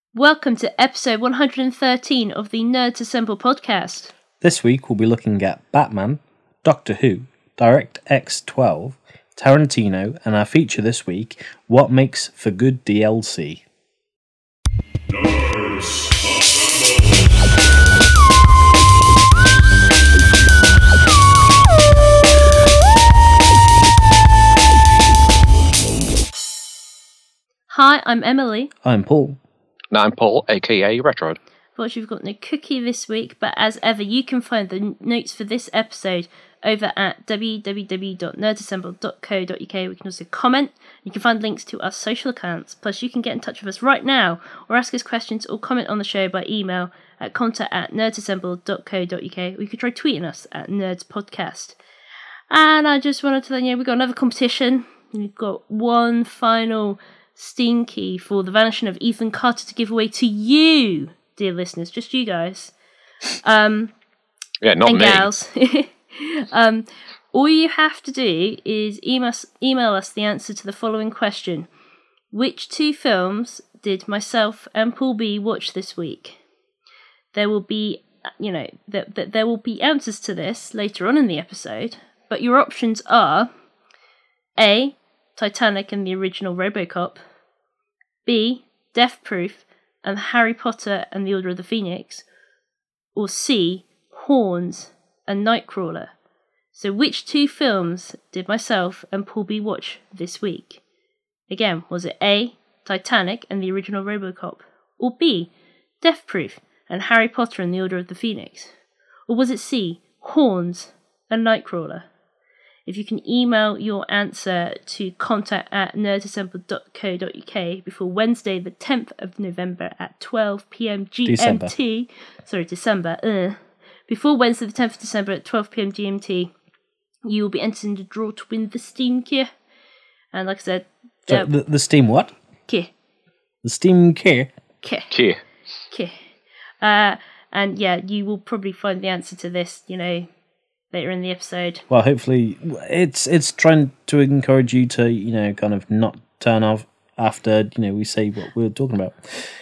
Welcome to episode 113 of the Nerds Assemble podcast. This week we'll be looking at Batman, Doctor Who, DirectX 12, Tarantino, and our feature this week, What Makes for Good DLC. Hi, I'm Emily. I'm Paul. And I'm Paul, aka Retroid. Fortunately, we've got no cookie this week, but as ever, you can find the notes for this episode over at www.nerdassemble.co.uk. We can also comment. You can find links to our social accounts. Plus, you can get in touch with us right now or ask us questions or comment on the show by email at contact@nerdassemble.co.uk. Or you could try tweeting us at nerdspodcast. And I just wanted to let you know we've got another competition. We've got one final Steam key for The Vanishing of Ethan Carter to give away to you, dear listeners, just you guys. Yeah, not and me. Gals. All you have to do is email us the answer to the following question. Which two films did myself and Paul B watch this week? There will be, there will be answers to this later on in the episode, but your options are A, Titanic and the original RoboCop, B, Death Proof and Harry Potter and the Order of the Phoenix, or C, Horns and Nightcrawler. So which two films did myself and Paul B watch this week? Again, was it A, Titanic and the original RoboCop, or B, Death Proof and Harry Potter and the Order of the Phoenix, or was it C, Horns and Nightcrawler? If you can email your answer to contact@nerdassemble.co.uk before Wednesday the 10th of November at 12 p.m. GMT. December. Before Wednesday the 10th of December at 12 p.m. GMT, you will be entered in the draw to win the Steam key. And like I said... So the Steam what? Key. The Steam key? Key. And yeah, you will probably find the answer to this, later in the episode. Well, hopefully it's trying to encourage you to, kind of not turn off after, we say what we're talking about.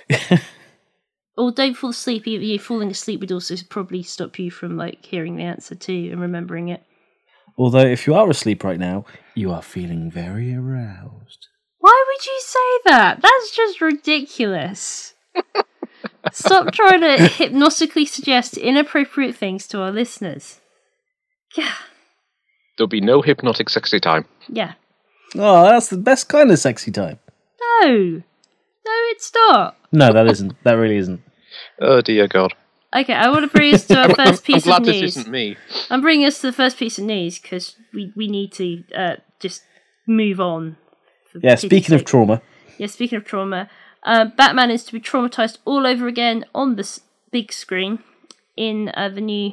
Or don't fall asleep. You falling asleep would also probably stop you from hearing the answer too and remembering it. Although if you are asleep right now, you are feeling very aroused. Why would you say that? That's just ridiculous. Stop trying to hypnotically suggest inappropriate things to our listeners. Yeah. There'll be no hypnotic sexy time. Yeah. Oh, that's the best kind of sexy time. No, it's not. No, that isn't. That really isn't. Oh dear God. Okay, I want to bring us to our first piece I'm of glad news. this isn't me. I'm bringing us to the first piece of news because we need to just move on. Yeah, speaking of trauma. Yeah, speaking of trauma, Batman is to be traumatized all over again on the big screen in the new,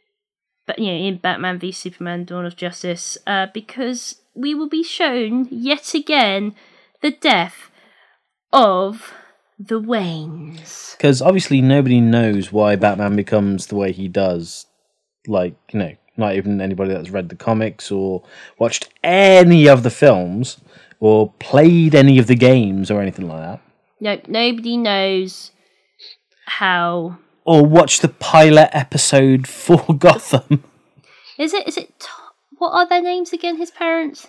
in Batman v Superman: Dawn of Justice, because we will be shown yet again the death of the Waynes. Because obviously nobody knows why Batman becomes the way he does. Not even anybody that's read the comics or watched any of the films or played any of the games or anything like that. No, nobody knows how. Or watched the pilot episode for Gotham. Is it? What are their names again? His parents?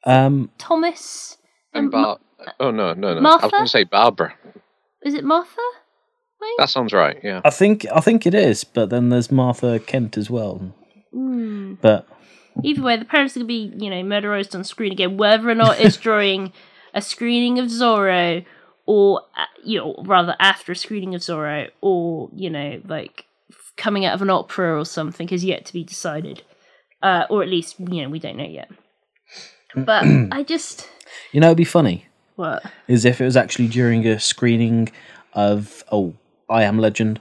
Thomas And Bart. Oh no. Martha? I was going to say Barbara. Is it Martha? Wayne? That sounds right. Yeah. I think it is, but then there's Martha Kent as well. But either way, the parents are going to be, murderized on screen again, whether or not it's during a screening of Zorro, or rather after a screening of Zorro, or coming out of an opera or something is yet to be decided, or at least we don't know yet. But I just, it'd be funny. What? Is if it was actually during a screening of I Am Legend,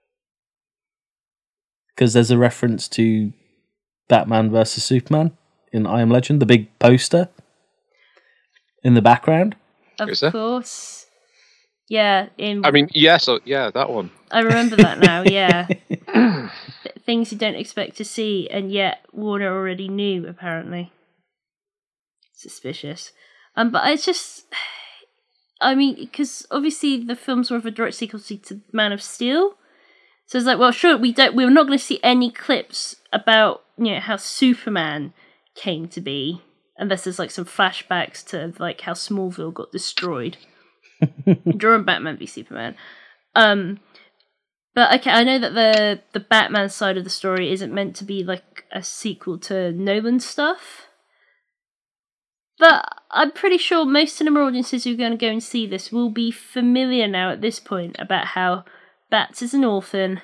because there's a reference to Batman versus Superman in I Am Legend, the big poster in the background. Of course. Yeah. That one. I remember that now, yeah. Things you don't expect to see, and yet Warner already knew, apparently. Suspicious. But it's just... I mean, because obviously the film's more of a direct sequel to Man of Steel. So it's like, well, sure, we're not going to see any clips about, how Superman came to be, unless there's like some flashbacks to like how Smallville got destroyed during Batman v Superman. But okay, I know that the Batman side of the story isn't meant to be like a sequel to Nolan stuff. But I'm pretty sure most cinema audiences who are going to go and see this will be familiar now at this point about how Bats is an orphan,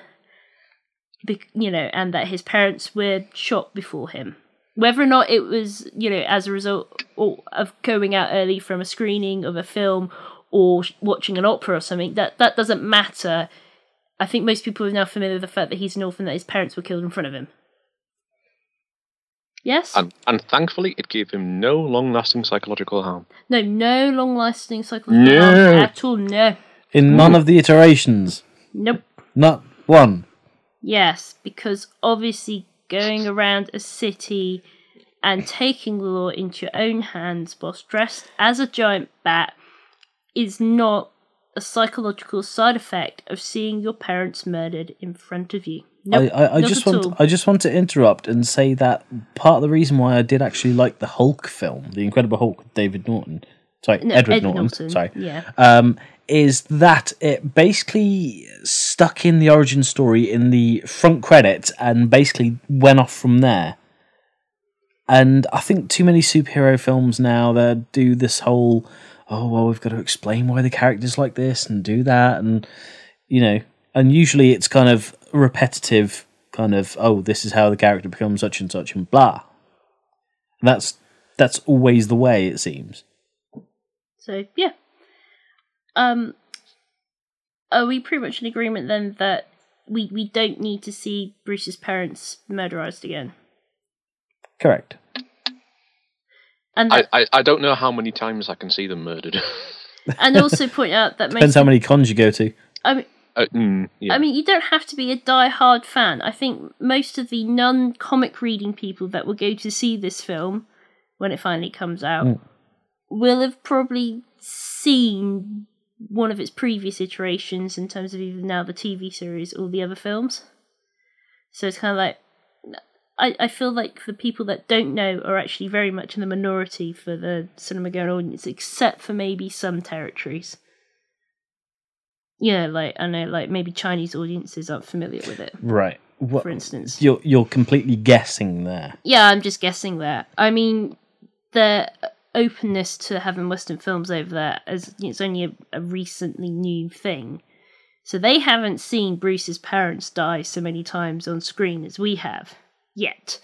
and that his parents were shot before him. Whether or not it was, as a result of going out early from a screening of a film or watching an opera or something, that doesn't matter. I think most people are now familiar with the fact that he's an orphan, that his parents were killed in front of him. Yes? And thankfully, it gave him no long-lasting psychological harm. No long-lasting psychological harm at all, no. In none of the iterations? Nope. Not one? Yes, because obviously going around a city and taking the law into your own hands whilst dressed as a giant bat is not a psychological side effect of seeing your parents murdered in front of you. Nope, I just want to interrupt and say that part of the reason why I did actually like the Hulk film, The Incredible Hulk with Edward Norton. Sorry. Yeah. Is that it basically stuck in the origin story in the front credits and basically went off from there. And I think too many superhero films now that do this whole, we've got to explain why the character's like this and do that, and and usually it's kind of repetitive, kind of, this is how the character becomes such and such and blah. And that's always the way, it seems. So, yeah. Are we pretty much in agreement then that we don't need to see Bruce's parents murderized again? Correct. And I don't know how many times I can see them murdered. And also point out that depends how many cons you go to. Yeah. I mean, you don't have to be a die-hard fan. I think most of the non-comic reading people that will go to see this film when it finally comes out will have probably seen one of its previous iterations in terms of either now the TV series or the other films. So it's kind of like, I feel like the people that don't know are actually very much in the minority for the cinema-going audience, except for maybe some territories. Yeah, like I know, like maybe Chinese audiences aren't familiar with it. Right. For instance, you're completely guessing there. Yeah, I'm just guessing there. I mean, the openness to having Western films over there, as it's only a recently new thing. So they haven't seen Bruce's parents die so many times on screen as we have yet.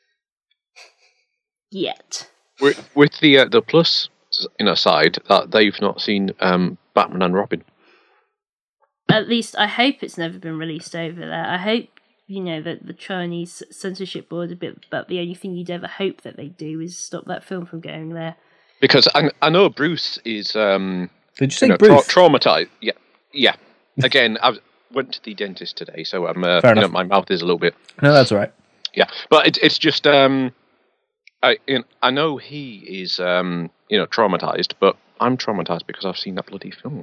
With the plus side that they've not seen Batman and Robin. At least I hope it's never been released over there. I hope, that the Chinese censorship board but the only thing you'd ever hope that they do is stop that film from going there. Because I know Bruce is did you say Bruce? Traumatized. Yeah. Again, I went to the dentist today, so I'm my mouth is a little bit. No, that's all right. Yeah, but it's just I know he is traumatized, but I'm traumatized because I've seen that bloody film.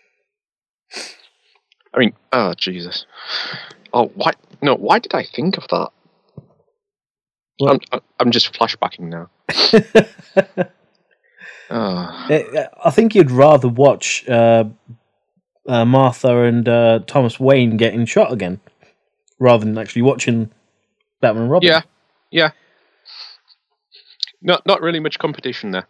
I mean, oh Jesus! Oh, why? No, why did I think of that? Well, I'm just flashbacking now. I think you'd rather watch Martha and Thomas Wayne getting shot again, rather than actually watching Batman and Robin. Yeah. Not really much competition there.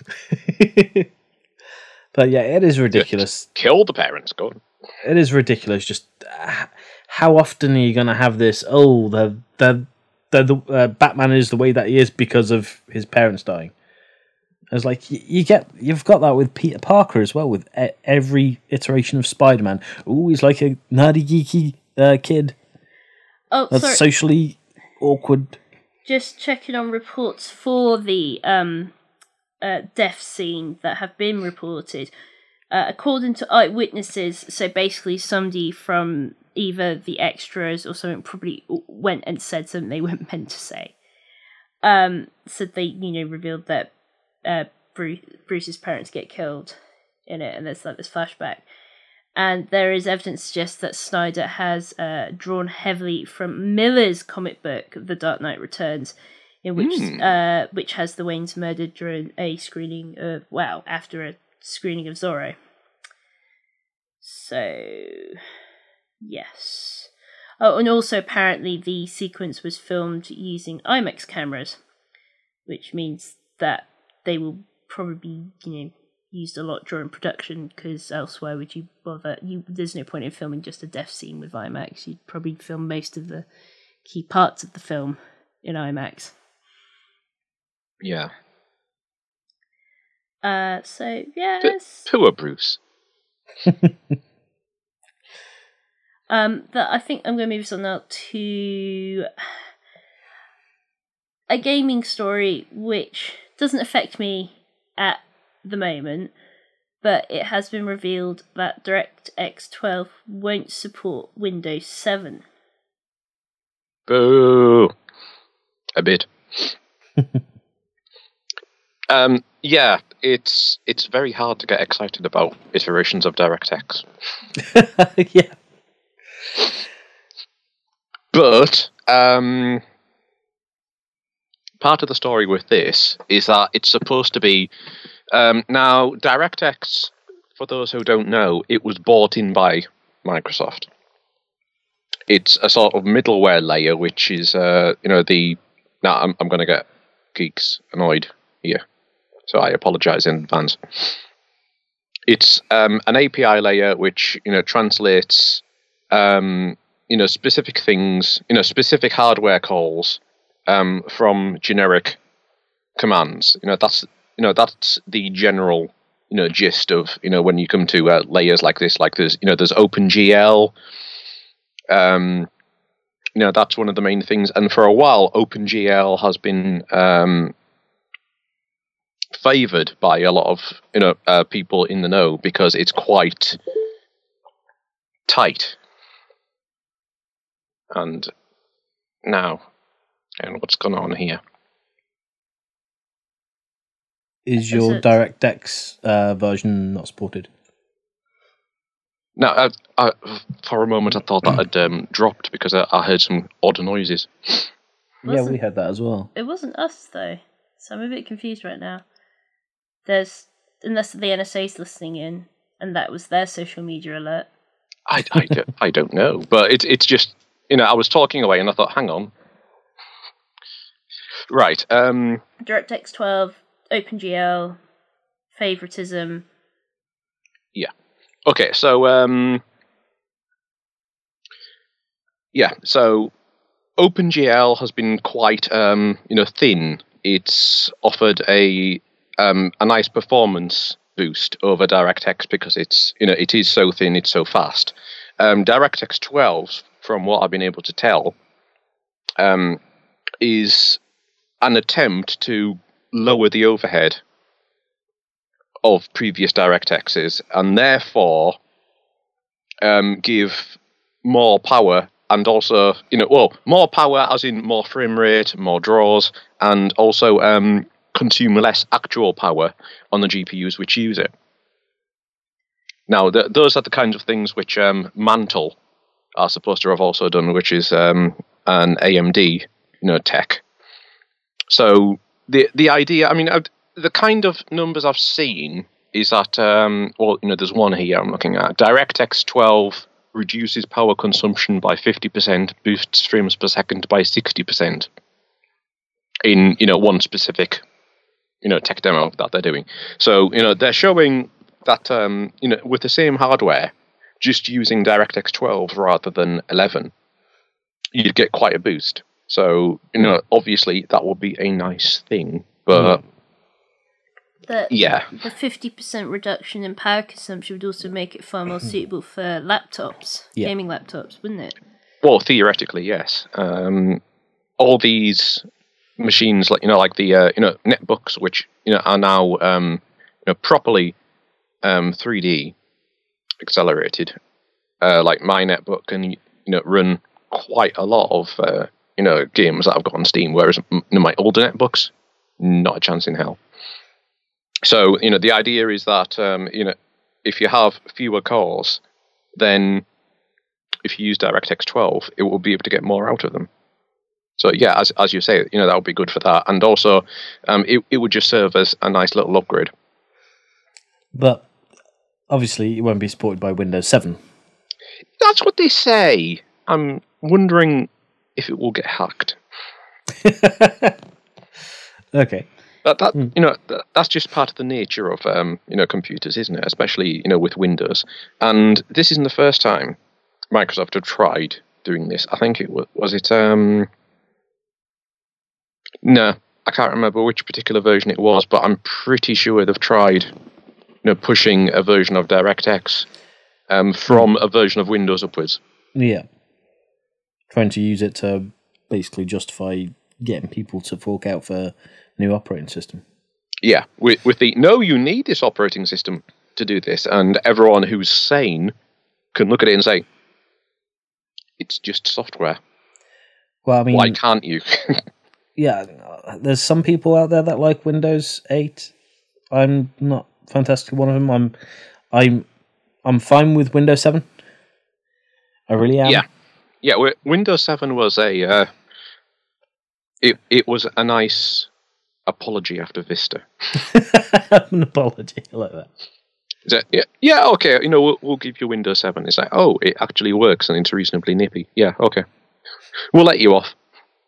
But yeah, it is ridiculous. Just kill the parents, go on. It is ridiculous. Just how often are you going to have this? The Batman is the way that he is because of his parents dying. It's like you've got that with Peter Parker as well, with every iteration of Spider-Man. Oh, he's like a nerdy, geeky kid. Oh, that's sorry. Socially awkward. Just checking on reports for the death scene that have been reported. According to eyewitnesses, so basically somebody from either the extras or something probably went and said something they weren't meant to say. So they, revealed that Bruce's parents get killed in it, and there's like this flashback. And there is evidence to suggest that Snyder has drawn heavily from Miller's comic book, The Dark Knight Returns, in which has the Waynes murdered during a screening of, after a screening of Zorro. So, yes. Oh, and also apparently the sequence was filmed using IMAX cameras, which means that they will probably be, used a lot during production, because elsewhere would you bother? There's no point in filming just a death scene with IMAX. You'd probably film most of the key parts of the film in IMAX. Yeah. So yes. Poor Bruce. I think I'm going to move this on now to a gaming story which doesn't affect me at the moment, but it has been revealed that DirectX 12 won't support Windows 7. Boo! A bit. Yeah, it's very hard to get excited about iterations of DirectX. Yeah. But part of the story with this is that it's supposed to be now DirectX. For those who don't know, it was bought in by Microsoft. It's a sort of middleware layer, which is the. Now I'm going to get geeks annoyed here, so I apologize in advance. It's an API layer which translates specific things, specific hardware calls from generic commands. That's the general gist of when you come to layers like this. Like there's OpenGL. That's one of the main things, and for a while OpenGL has been favored by a lot of people in the know because it's quite tight. And now, and what's going on here? Is your DirectX version not supported? No, for a moment I thought that had dropped because I heard some odd noises. Yeah, we had that as well. It wasn't us though, so I'm a bit confused right now. Unless the NSA's listening in, and that was their social media alert. I don't know, but it's just I was talking away and I thought, hang on. Right. DirectX 12, OpenGL, favoritism. Yeah. Okay, so so OpenGL has been quite thin. It's offered a nice performance boost over DirectX because it's it is so thin, it's so fast. DirectX 12, from what I've been able to tell, is an attempt to lower the overhead of previous DirectXs and therefore give more power and also, more power as in more frame rate, more draws, and also consume less actual power on the GPUs which use it. Now, those are the kinds of things which Mantle are supposed to have also done, which is an AMD, tech. So the idea, the kind of numbers I've seen is that, there's one here I'm looking at. DirectX 12 reduces power consumption by 50%, boosts frames per second by 60% in, one specific, tech demo that they're doing. So, they're showing that, with the same hardware, just using DirectX 12 rather than 11, you'd get quite a boost. So, obviously that would be a nice thing, but The 50% reduction in power consumption would also make it far more suitable for laptops, gaming laptops, wouldn't it? Well, theoretically, yes. All these machines, like the netbooks, which are now properly 3D accelerated, like my netbook can run quite a lot of games that I've got on Steam, whereas my older netbooks, not a chance in hell. So, the idea is that, if you have fewer cores, then if you use DirectX 12, it will be able to get more out of them. So yeah, as you say, that would be good for that, and also it would just serve as a nice little upgrade. But obviously, it won't be supported by Windows 7. That's what they say. I'm wondering if it will get hacked. Okay. That's just part of the nature of computers, isn't it? Especially with Windows. And this isn't the first time Microsoft have tried doing this. I think it was it. No, I can't remember which particular version it was, but I'm pretty sure they've tried, pushing a version of DirectX from a version of Windows upwards. Yeah. Trying to use it to basically justify getting people to fork out for new operating system. Yeah, with the, no, you need this operating system to do this, and everyone who's sane can look at it and say, it's just software. Well, I mean, why can't you? Yeah, there's some people out there that like Windows 8. I'm not fantastic one of them. I'm fine with Windows 7. I really am. Yeah. Windows 7 was a it was a nice apology after Vista. An apology, I like that. Yeah, okay. We'll give you Windows 7. It's like, oh, it actually works and it's reasonably nippy. Yeah, okay. We'll let you off.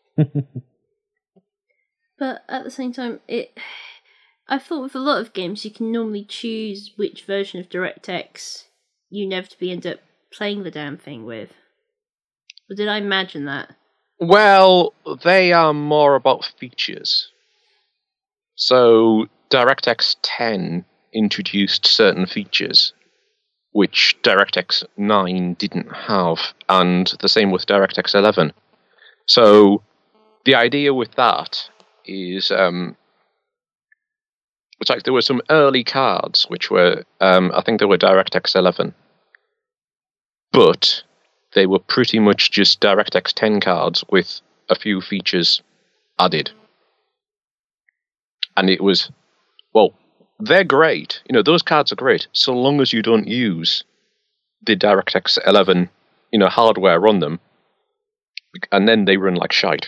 But at the same time, I thought with a lot of games you can normally choose which version of DirectX you inevitably end up playing the damn thing with. Or did I imagine that? Well, they are more about features. So DirectX 10 introduced certain features which DirectX 9 didn't have, and the same with DirectX 11. So the idea with that is it's like there were some early cards which were I think they were DirectX 11, but they were pretty much just DirectX 10 cards with a few features added. And it was, well, they're great. Those cards are great so long as you don't use the DirectX 11 hardware on them, and then they run like shite.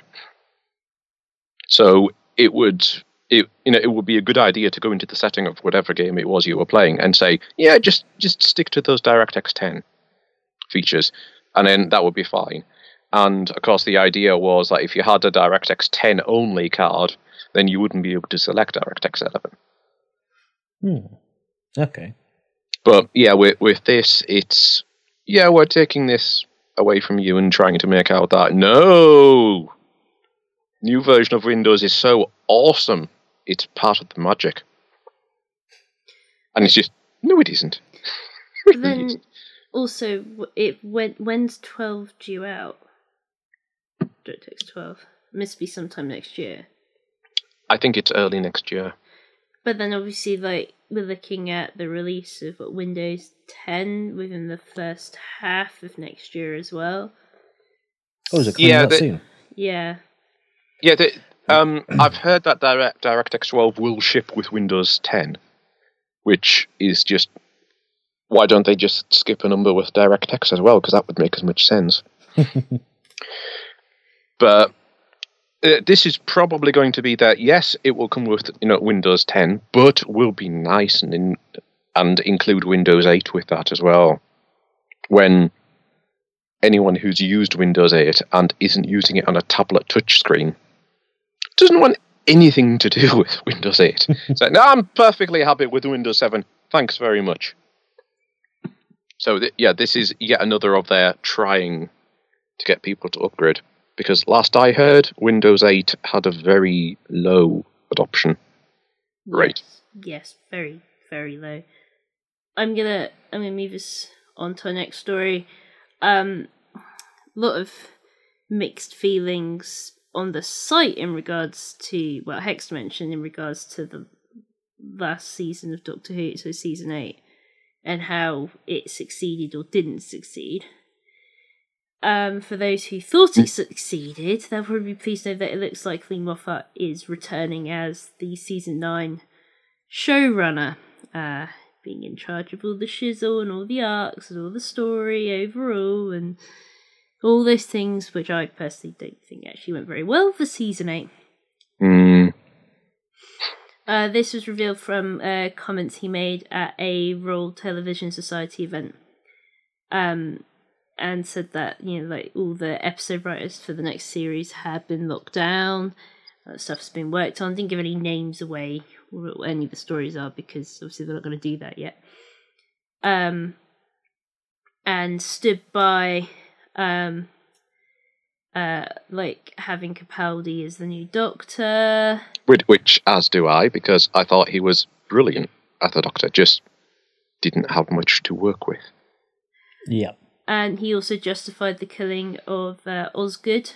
So it would be a good idea to go into the setting of whatever game it was you were playing and say, yeah, just stick to those DirectX 10 features, and then that would be fine. And of course, the idea was that if you had a DirectX 10 only card, then you wouldn't be able to select DirectX 11. Okay. But yeah, with this, it's, yeah, we're taking this away from you and trying to make out that, no, new version of Windows is so awesome, it's part of the magic. And it's just, no, it isn't. But then, also, when's 12 due out? DirectX 12. It must be sometime next year. I think it's early next year. But then obviously, we're looking at the release of Windows 10 within the first half of next year as well. Oh, is it coming out soon? Yeah. Yeah, I've heard that DirectX 12 will ship with Windows 10, which is just, why don't they just skip a number with DirectX as well? Because that would make as much sense. But this is probably going to be that, yes, it will come with Windows 10, but will be nice and include Windows 8 with that as well. When anyone who's used Windows 8 and isn't using it on a tablet touchscreen doesn't want anything to do with Windows 8. It's like, no, I'm perfectly happy with Windows 7. Thanks very much. So, this is yet another of their trying to get people to upgrade. Because last I heard, Windows 8 had a very low adoption rate. Yes, very, very low. I'm gonna move us on to our next story. A lot of mixed feelings on the site in regards to, well, Hex mentioned in regards to the last season of Doctor Who, so season 8, and how it succeeded or didn't succeed. For those who thought it succeeded, they'll probably be pleased to know that it looks like Lee Moffat is returning as the season 9 showrunner, being in charge of all the shizzle and all the arcs and all the story overall and all those things, which I personally don't think actually went very well for season 8. This was revealed from comments he made at a Royal Television Society event, and said that all the episode writers for the next series had been locked down, stuff's been worked on. Didn't give any names away or what any of the stories are because obviously they're not going to do that yet. And stood by having Capaldi as the new Doctor. Which, as do I, because I thought he was brilliant as the Doctor, just didn't have much to work with. Yeah. And he also justified the killing of Osgood.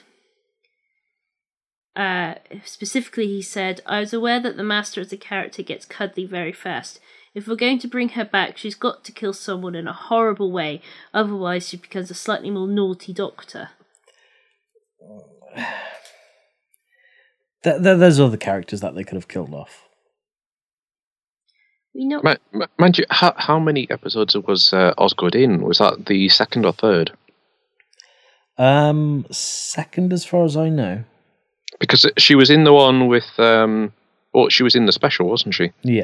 Specifically, he said, "I was aware that the Master as a character gets cuddly very fast. If we're going to bring her back, she's got to kill someone in a horrible way, otherwise she becomes a slightly more naughty Doctor." There's other characters that they could have killed off. We know. Mind you, how many episodes was Osgood in? Was that the second or third? Second, as far as I know. Because she was in the one with, she was in the special, wasn't she? Yeah.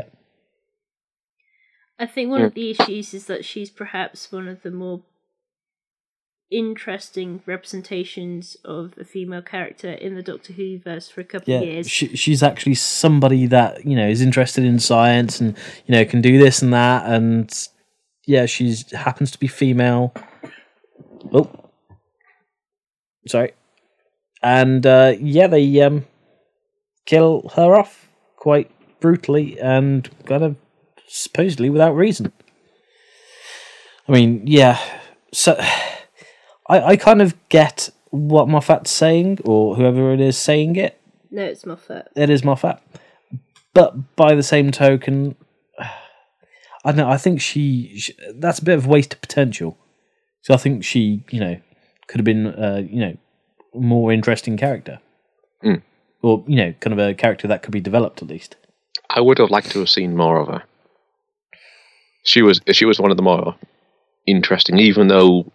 I think one of the issues is that she's perhaps one of the more interesting representations of a female character in the Doctor Who verse for a couple of years. She's actually somebody that is interested in science and can do this and that, and she happens to be female. Oh, sorry, and they kill her off quite brutally and kind of supposedly without reason. I mean, so. I kind of get what Moffat's saying, or whoever it is saying it. No, it's Moffat. It is Moffat. But by the same token, I don't know, I think she that's a bit of wasted potential. So I think she, could have been, a more interesting character. Or, kind of a character that could be developed at least. I would have liked to have seen more of her. She was one of the more interesting, even though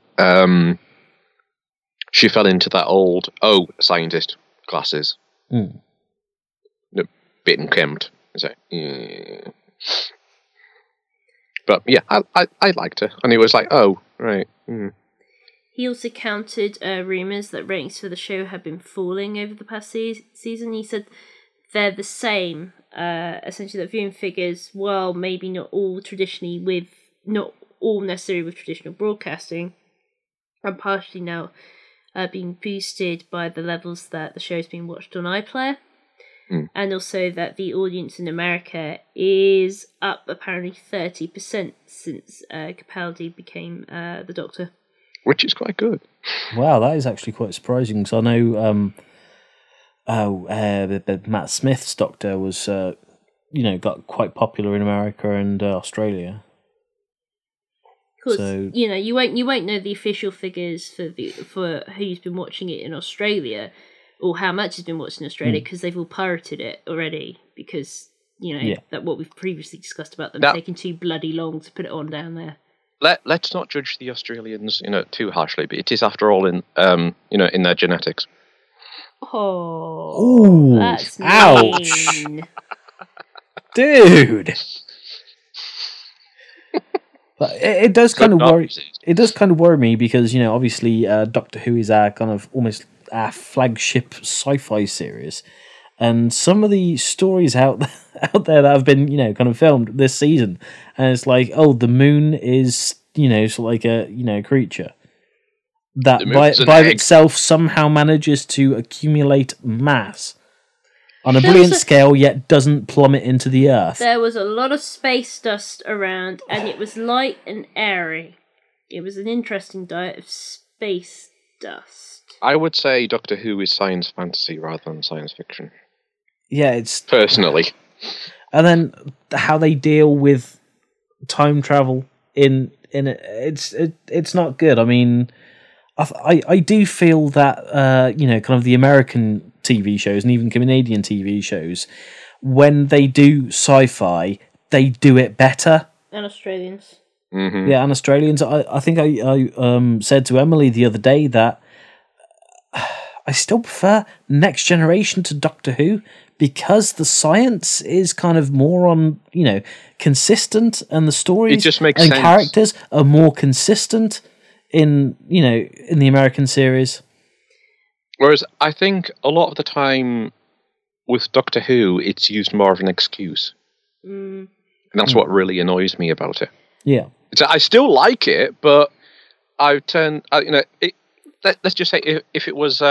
she fell into that old, scientist glasses. Bit unkempt. But yeah, I liked her. And it was like, oh, right. He also countered rumours that ratings for the show had been falling over the past season. He said they're the same. Essentially, that viewing figures, while maybe not all necessarily with traditional broadcasting, are partially now being boosted by the levels that the show's being watched on iPlayer. And also that the audience in America is up apparently 30% since Capaldi became the Doctor. Which is quite good. Wow, that is actually quite surprising, because I know Matt Smith's Doctor was, got quite popular in America and Australia. Because you won't know the official figures for who's been watching it in Australia, or how much has been watched in Australia, because they've all pirated it already. Because that what we've previously discussed about them taking too bloody long to put it on down there. Let's not judge the Australians, too harshly. But it is, after all, in in their genetics. Oh, ooh, that's ouch, mean. Dude. But it does kind of worry. It does kind of worry me because obviously Doctor Who is our kind of almost our flagship sci-fi series, and some of the stories out there that have been kind of filmed this season, and it's like, oh, the moon is sort of like a creature that by itself somehow manages to accumulate mass on a brilliant scale, yet doesn't plummet into the earth. There was a lot of space dust around, and it was light and airy. It was an interesting diet of space dust. I would say Doctor Who is science fantasy rather than science fiction. Yeah, it's personally. And then how they deal with time travel in it, it's not good. I mean, I do feel that kind of the American TV shows and even Canadian TV shows, when they do sci-fi, they do it better And Australians. Yeah, and Australians. I think I said to Emily the other day that I still prefer Next Generation to Doctor Who because the science is kind of more on, consistent, and the stories It just makes and sense. characters are more consistent in the American series. Whereas I think a lot of the time with Doctor Who, it's used more of an excuse. And that's what really annoys me about it. Yeah. I still like it, but let's just say if it was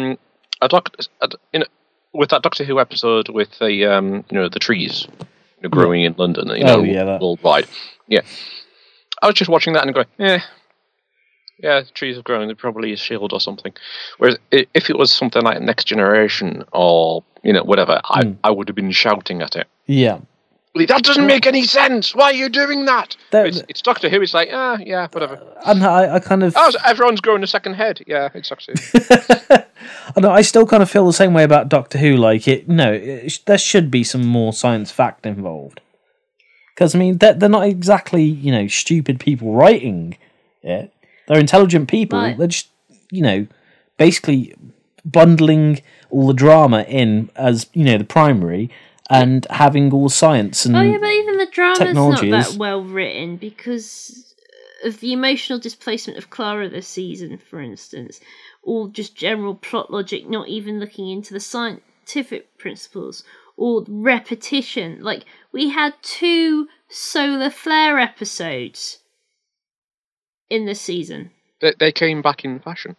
with that Doctor Who episode with the trees growing in London, worldwide. Yeah, I was just watching that and going, the trees have grown. It probably is shield or something. Whereas if it was something like Next Generation or whatever, I would have been shouting at it. Yeah. That doesn't make any sense. Why are you doing that? It's Doctor Who. It's like, whatever. And I kind of... Oh, everyone's growing a second head. Yeah, it's Doctor Who. I still kind of feel the same way about Doctor Who. Like, there should be some more science fact involved. Because, I mean, they're not exactly, stupid people writing it. They're intelligent people. Right. They're just, basically bundling all the drama in as, the primary... and having all the science and but even the drama's technology not that well written because of the emotional displacement of Clara this season, for instance, or just general plot logic, not even looking into the scientific principles, or repetition. Like, we had 2 solar flare episodes in this season. They came back in fashion.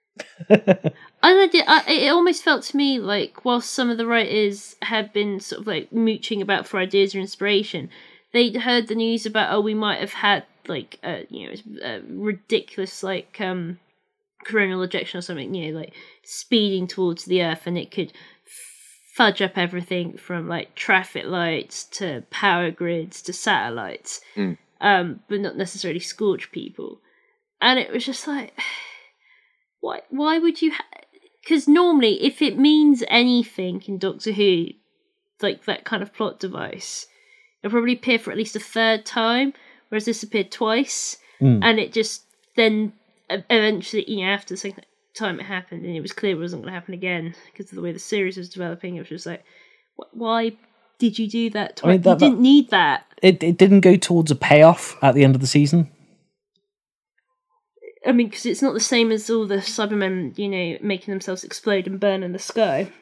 It almost felt to me like whilst some of the writers had been sort of like mooching about for ideas or inspiration, they'd heard the news about we might have had like a ridiculous like coronal ejection or something, like speeding towards the Earth, and it could fudge up everything from like traffic lights to power grids to satellites, but not necessarily scorch people. And it was just like, why would you? Because normally, if it means anything in Doctor Who, like that kind of plot device, it'll probably appear for at least a third time, whereas this appeared twice, and it just then eventually, after the second time it happened, and it was clear it wasn't going to happen again because of the way the series was developing. It was just like, why did you do that twice? You didn't need that. It didn't go towards a payoff at the end of the season. I mean, because it's not the same as all the Cybermen, making themselves explode and burn in the sky.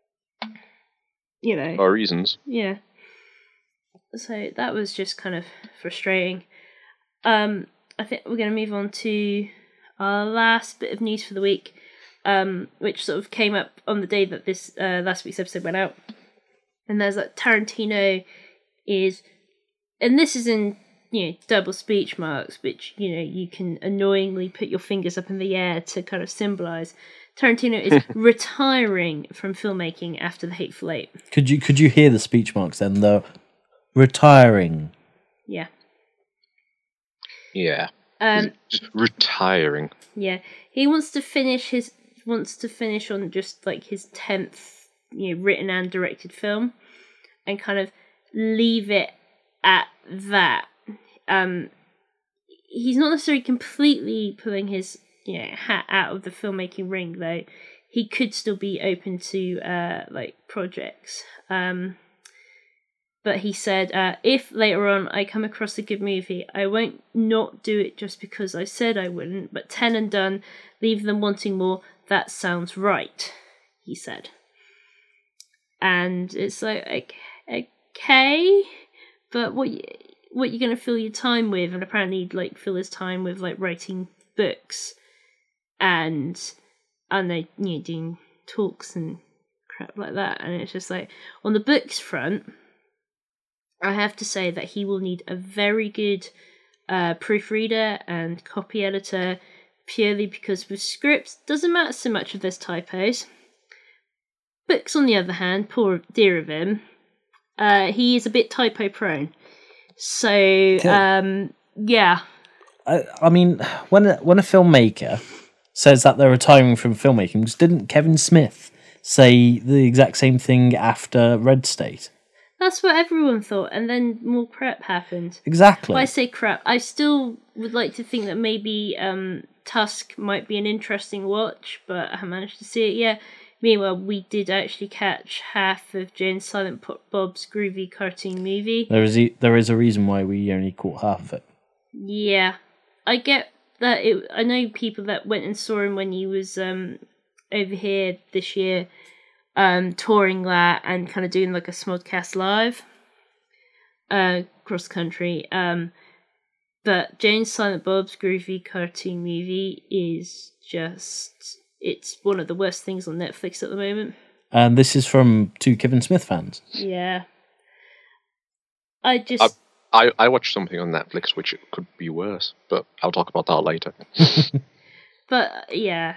For reasons. Yeah. So that was just kind of frustrating. I think we're going to move on to our last bit of news for the week, which sort of came up on the day that this last week's episode went out. And there's that Tarantino is, and this is in double speech marks, which, you can annoyingly put your fingers up in the air to kind of symbolise. Tarantino is retiring from filmmaking after The Hateful Eight. Could you hear the speech marks then, though? Retiring. Yeah. Yeah. Just retiring. Yeah. He wants to finish on just like his 10th, written and directed film, and kind of leave it at that. He's not necessarily completely pulling his hat out of the filmmaking ring, though. He could still be open to like projects. But he said, if later on I come across a good movie, I won't not do it just because I said I wouldn't, but 10 and done, leave them wanting more. That sounds right, he said. And it's like, okay, but what you're going to fill your time with? And apparently he'd like fill his time with like writing books and doing talks and crap like that. And it's just like, on the books front, I have to say that he will need a very good proofreader and copy editor, purely because with scripts, doesn't matter so much if there's typos. Books, on the other hand, poor dear of him, he is a bit typo prone. So, yeah. I mean, when a filmmaker says that they're retiring from filmmaking, didn't Kevin Smith say the exact same thing after Red State? That's what everyone thought, and then more crap happened. Exactly. When I say crap, I still would like to think that maybe Tusk might be an interesting watch, but I haven't managed to see it yet. Meanwhile, we did actually catch half of Jay and Silent Bob's groovy cartoon movie. There is a reason why we only caught half of it. Yeah, I get that. I know people that went and saw him when he was over here this year, touring that and kind of doing like a Smodcast live cross country. But Jay and Silent Bob's groovy cartoon movie is it's one of the worst things on Netflix at the moment. And this is from two Kevin Smith fans. Yeah. I watched something on Netflix which could be worse, but I'll talk about that later. But yeah.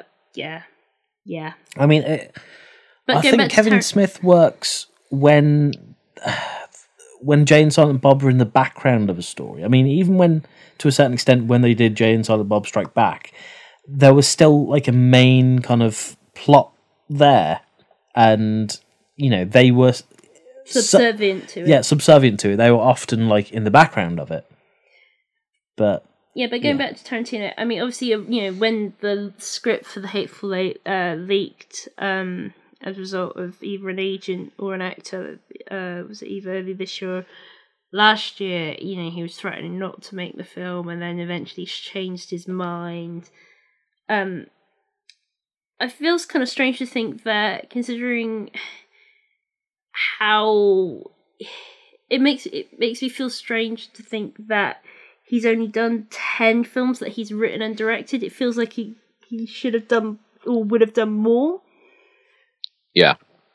I mean, But I think Kevin Smith works when Jay and Silent Bob are in the background of a story. I mean, even when, to a certain extent, when they did Jay and Silent Bob Strike Back, there was still like a main kind of plot there, and they were subservient to it. Yeah, subservient to it. They were often like in the background of it. But going back to Tarantino, I mean, obviously, when the script for The Hateful Eight leaked, as a result of either an agent or an actor, was it either early this year or last year, he was threatening not to make the film and then eventually changed his mind. I feel it's kind of strange to think that, considering how it makes me feel strange to think that he's only done 10 films that he's written and directed. It feels like he should have done or would have done more. Yeah.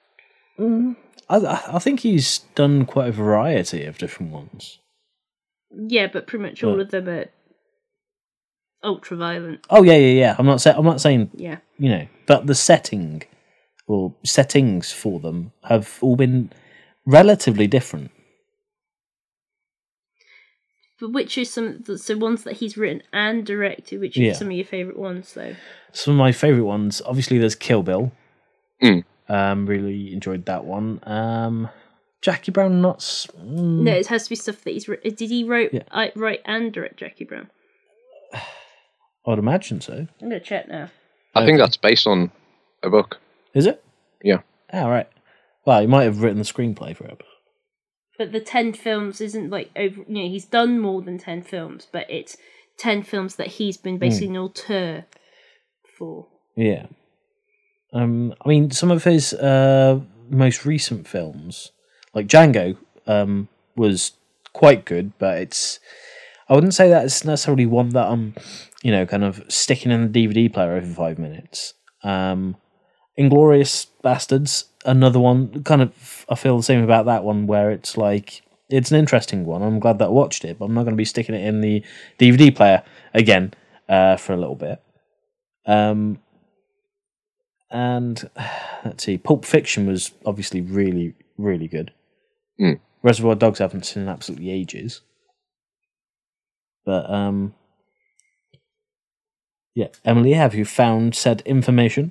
I think he's done quite a variety of different ones. Yeah, but pretty much all of them are ultra violent. Oh yeah. I'm not saying. Yeah. But the setting or settings for them have all been relatively different. But which are some ones that he's written and directed? Which are some of your favourite ones, though? Some of my favourite ones, obviously, there's Kill Bill. Mm. Really enjoyed that one. Jackie Brown, not. No, it has to be stuff that he's written. Did he write and direct Jackie Brown? I'd imagine so. I'm going to check now. I think that's based on a book. Is it? Yeah. Oh, right. Well, he might have written the screenplay for it. But the 10 films isn't like over. He's done more than 10 films, but it's 10 films that he's been basically an auteur for. Yeah. I mean, some of his most recent films, like Django, was quite good, but I wouldn't say that it's necessarily one that I'm, kind of sticking in the DVD player every 5 minutes. Inglourious Bastards, another one, kind of, I feel the same about that one, where it's like, it's an interesting one. I'm glad that I watched it, but I'm not going to be sticking it in the DVD player again for a little bit. And let's see, Pulp Fiction was obviously really, really good. Mm. Reservoir Dogs I haven't seen in absolutely ages. But, Emily, have you found said information?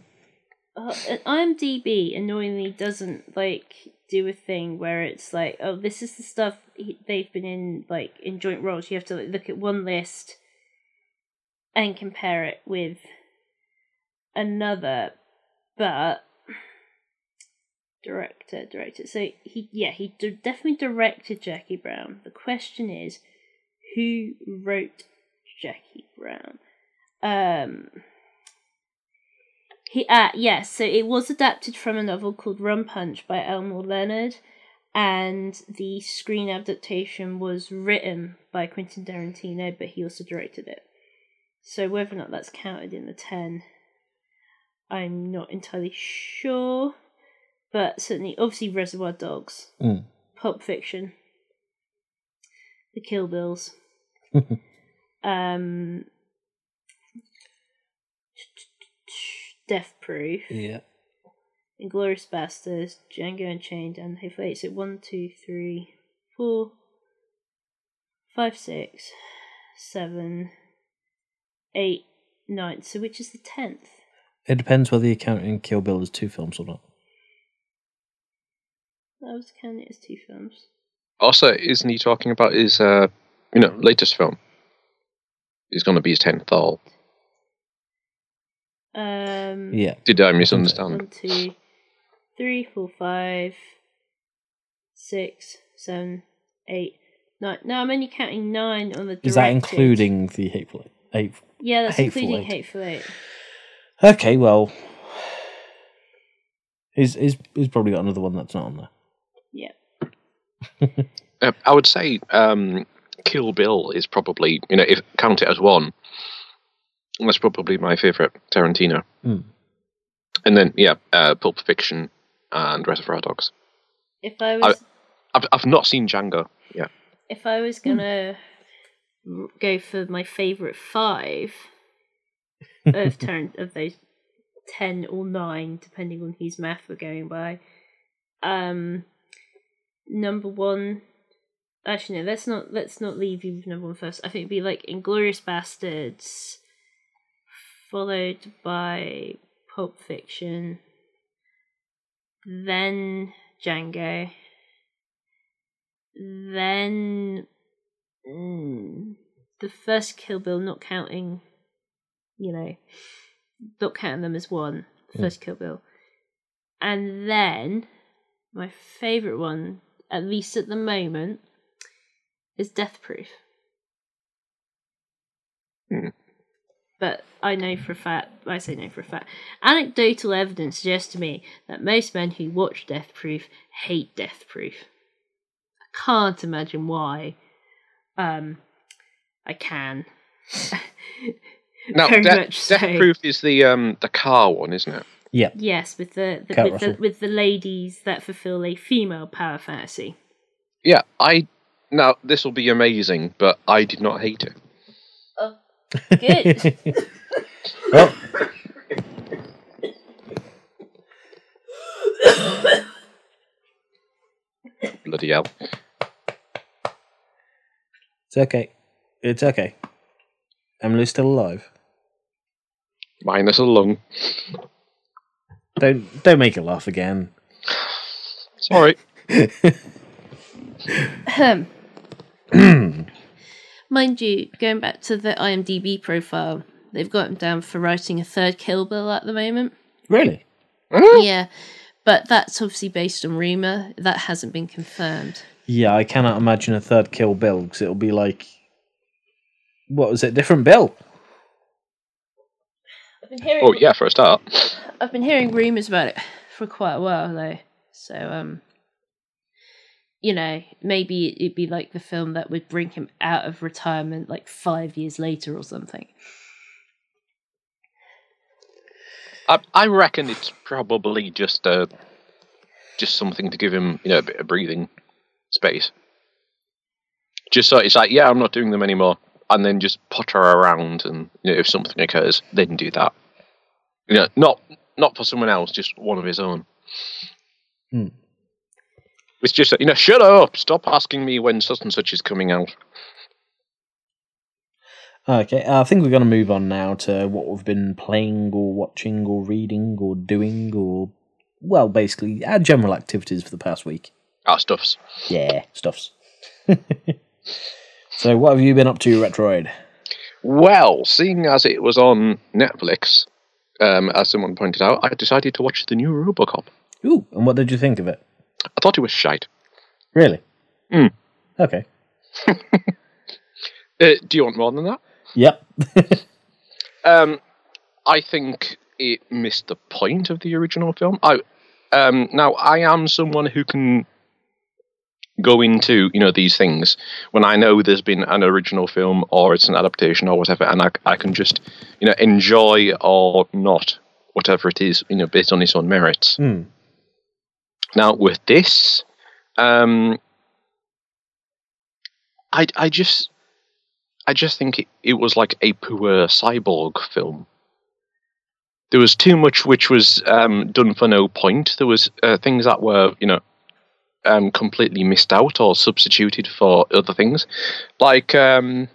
IMDb annoyingly doesn't do a thing where it's like, oh, this is the stuff they've been in joint roles. You have to look at one list and compare it with another. But director. So he definitely directed Jackie Brown. The question is, who wrote Jackie Brown? So it was adapted from a novel called Rum Punch by Elmore Leonard, and the screen adaptation was written by Quentin Tarantino, but he also directed it. So whether or not that's counted in the 10, I'm not entirely sure, but certainly, obviously, Reservoir Dogs, Pulp Fiction, The Kill Bills, Death Proof, Inglourious Basterds, Django Unchained, and Hateful Eight. So 1, 2, 3, 4, 5, 6, 7, 8, 9. So which is the 10th? It depends whether you're counting Kill Bill as 2 films or not. I was counting it as 2 films. Also, isn't he talking about his, latest film? It's going to be his 10th all. Yeah. Did I misunderstand? 1, 2, 3, 4, 5, 6, 7, 8, 9. No, I'm only counting 9 on the directed. Is that including the Hateful Eight? Yeah, that's Hateful including Eight. Hateful Eight. Okay, well, he's probably got another one that's not on there. Yeah. I would say Kill Bill is probably, if count it as one, that's probably my favourite Tarantino. Mm. And then, Pulp Fiction and Reservoir Dogs. If I was... I've not seen Django yet. If I was gonna go for my favourite 5 of those 10 or 9, depending on whose math we're going by, number 1. Actually, no. Let's not leave you with number 1 first. I think it'd be like Inglourious Bastards, followed by Pulp Fiction, then Django. Then the first Kill Bill, not counting them as one. The first Kill Bill, and then my favourite one, at least at the moment, is Death Proof. But I know for a fact. I say no for a fact. Anecdotal evidence suggests to me that most men who watch Death Proof hate Death Proof. Can't imagine why. I can. Now, Very Death much so. Proof is the car one, isn't it? Yeah. Yes, with Kurt Russell. with the ladies that fulfill a female power fantasy. Yeah, now this will be amazing, but I did not hate it. Oh, good. Well, Bloody hell. it's okay. It's okay. Emily's still alive. Minus a lung. Don't make her laugh again. Sorry. Mind you, going back to the IMDb profile, they've got him down for writing a 3rd Kill Bill at the moment. Really? Yeah, but that's obviously based on rumour. That hasn't been confirmed. Yeah, I cannot imagine a 3rd Kill Bill because it'll be like, what was it? Different Bill. I've been hearing. Oh yeah, for a start. I've been hearing rumours about it for quite a while though. So maybe it'd be like the film that would bring him out of retirement like 5 years later or something. I reckon it's probably just something to give him, a bit of breathing space. Just so it's like, yeah, I'm not doing them anymore, and then just potter around, and if something occurs, then do that. Not for someone else, just one of his own. It's just shut up, stop asking me when such and such is coming out. Okay, I think we're going to move on now to what we've been playing or watching or reading or doing or, well, basically, our general activities for the past week. Stuffs. Yeah, stuffs. So what have you been up to, Retroid? Well, seeing as it was on Netflix, as someone pointed out, I decided to watch the new RoboCop. Ooh, and what did you think of it? I thought it was shite. Really? Okay. Do you want more than that? Yep. I think it missed the point of the original film. Now, I am someone who can go into, these things when I know there's been an original film or it's an adaptation or whatever, and I can just, enjoy or not whatever it is, based on its own merits. Now, with this, I just think it was like a poor Cyborg film. There was too much which was done for no point. There was things that were, completely missed out or substituted for other things. Like the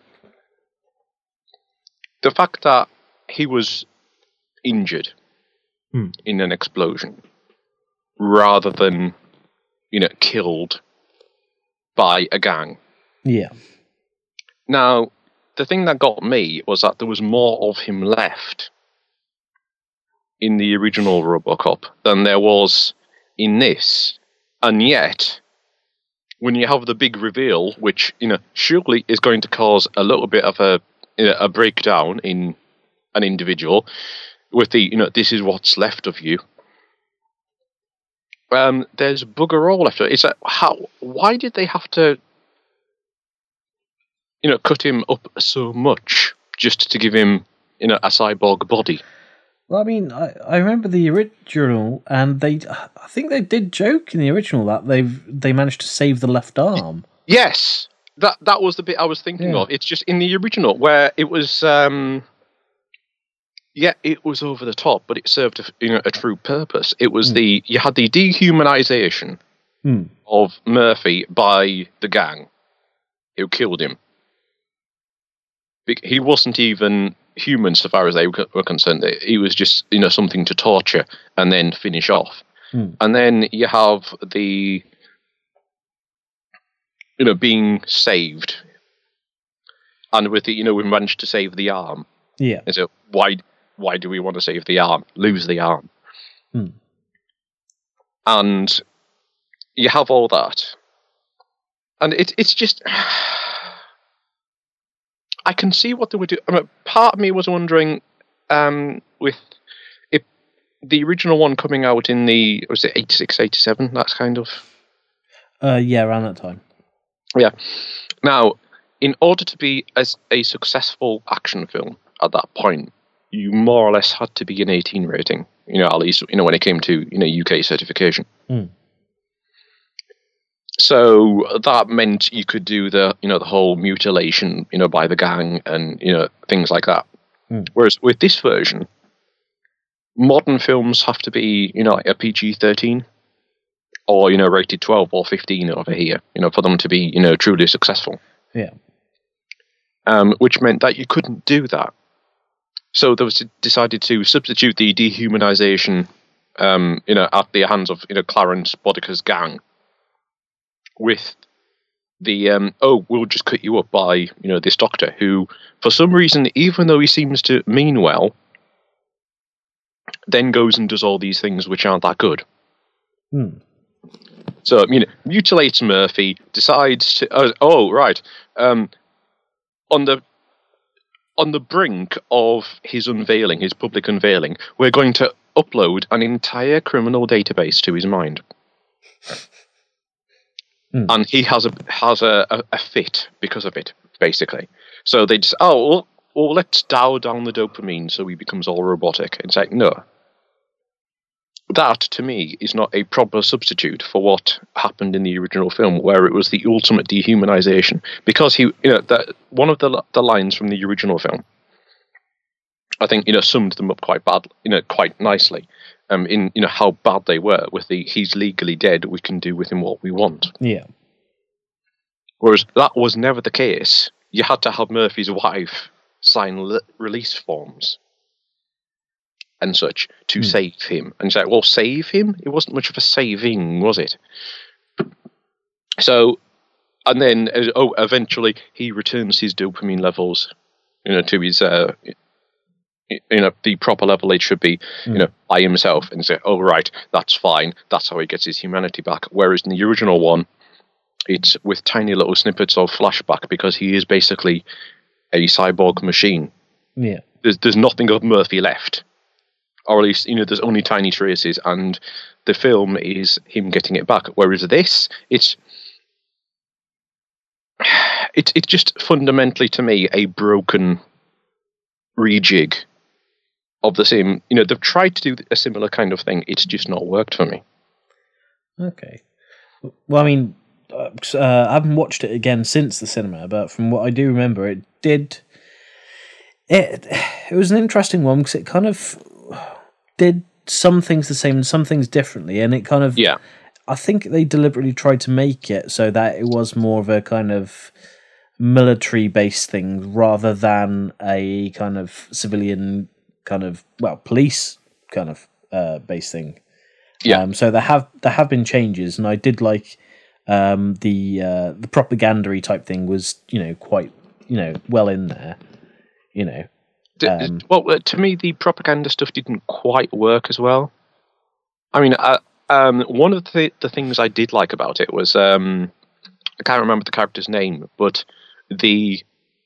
fact that he was injured in an explosion rather than killed by a gang. Yeah. Now, the thing that got me was that there was more of him left in the original RoboCop than there was in this. And yet, when you have the big reveal, which, surely is going to cause a little bit of a breakdown in an individual with the, this is what's left of you. There's bugger all left of it. It's like, why did they have to, cut him up so much just to give him, a cyborg body? Well, I mean, I remember the original, and I think they did joke in the original that they managed to save the left arm. Yes, that was the bit I was thinking of. It's just in the original where it was, it was over the top, but it served a true purpose. It was you had the dehumanization of Murphy by the gang who killed him. He wasn't even human so far as they were concerned. He was just something to torture and then finish off. And then you have the being saved, and with the we managed to save the arm. Yeah. And so why do we want to save the arm? Lose the arm. And you have all that, and it's just. I can see what they would do. I mean, part of me was wondering, with the original one coming out in was it 86, 87? That's kind of... around that time. Yeah. Now, in order to be a successful action film at that point, you more or less had to be an 18 rating, at least, when it came to, UK certification. So that meant you could do the whole mutilation, by the gang and, things like that. Whereas with this version, modern films have to be, like a PG-13 or, rated 12 or 15 over here, for them to be, truly successful. Yeah. Which meant that you couldn't do that. So there was decided to substitute the dehumanization, at the hands of, Clarence Bodica's gang with the, we'll just cut you up by, this doctor who, for some reason, even though he seems to mean well, then goes and does all these things which aren't that good. So, mutilates Murphy, decides to, on the brink of his unveiling, his public unveiling, we're going to upload an entire criminal database to his mind. And he has a fit because of it, basically. So they just, let's dial down the dopamine so he becomes all robotic. It's like, no. That, to me, is not a proper substitute for what happened in the original film, where it was the ultimate dehumanization. Because one of the lines from the original film, I think, summed them up quite nicely. In how bad they were with the he's legally dead, we can do with him what we want. Yeah. Whereas that was never the case. You had to have Murphy's wife sign release forms and such to save him. And say, well, save him? It wasn't much of a saving, was it? So, and then eventually he returns his dopamine levels, to his the proper level it should be, by himself, and say, right, that's fine. That's how he gets his humanity back. Whereas in the original one, it's with tiny little snippets of flashback because he is basically a cyborg machine. Yeah. There's nothing of Murphy left. Or at least, there's only tiny traces, and the film is him getting it back. Whereas this, it's just fundamentally, to me, a broken rejig of the same. They've tried to do a similar kind of thing. It's just not worked for me. Okay. Well, I mean, I haven't watched it again since the cinema, but from what I do remember, it was an interesting one because it kind of did some things the same and some things differently, and it kind of, I think they deliberately tried to make it so that it was more of a kind of military-based thing rather than a kind of civilian kind of, police kind of based thing. Yeah. So there have been changes, and I did like the propaganda-y type thing was quite well in there. Well, to me, the propaganda stuff didn't quite work as well. I mean, one of the things I did like about it was I can't remember the character's name, but the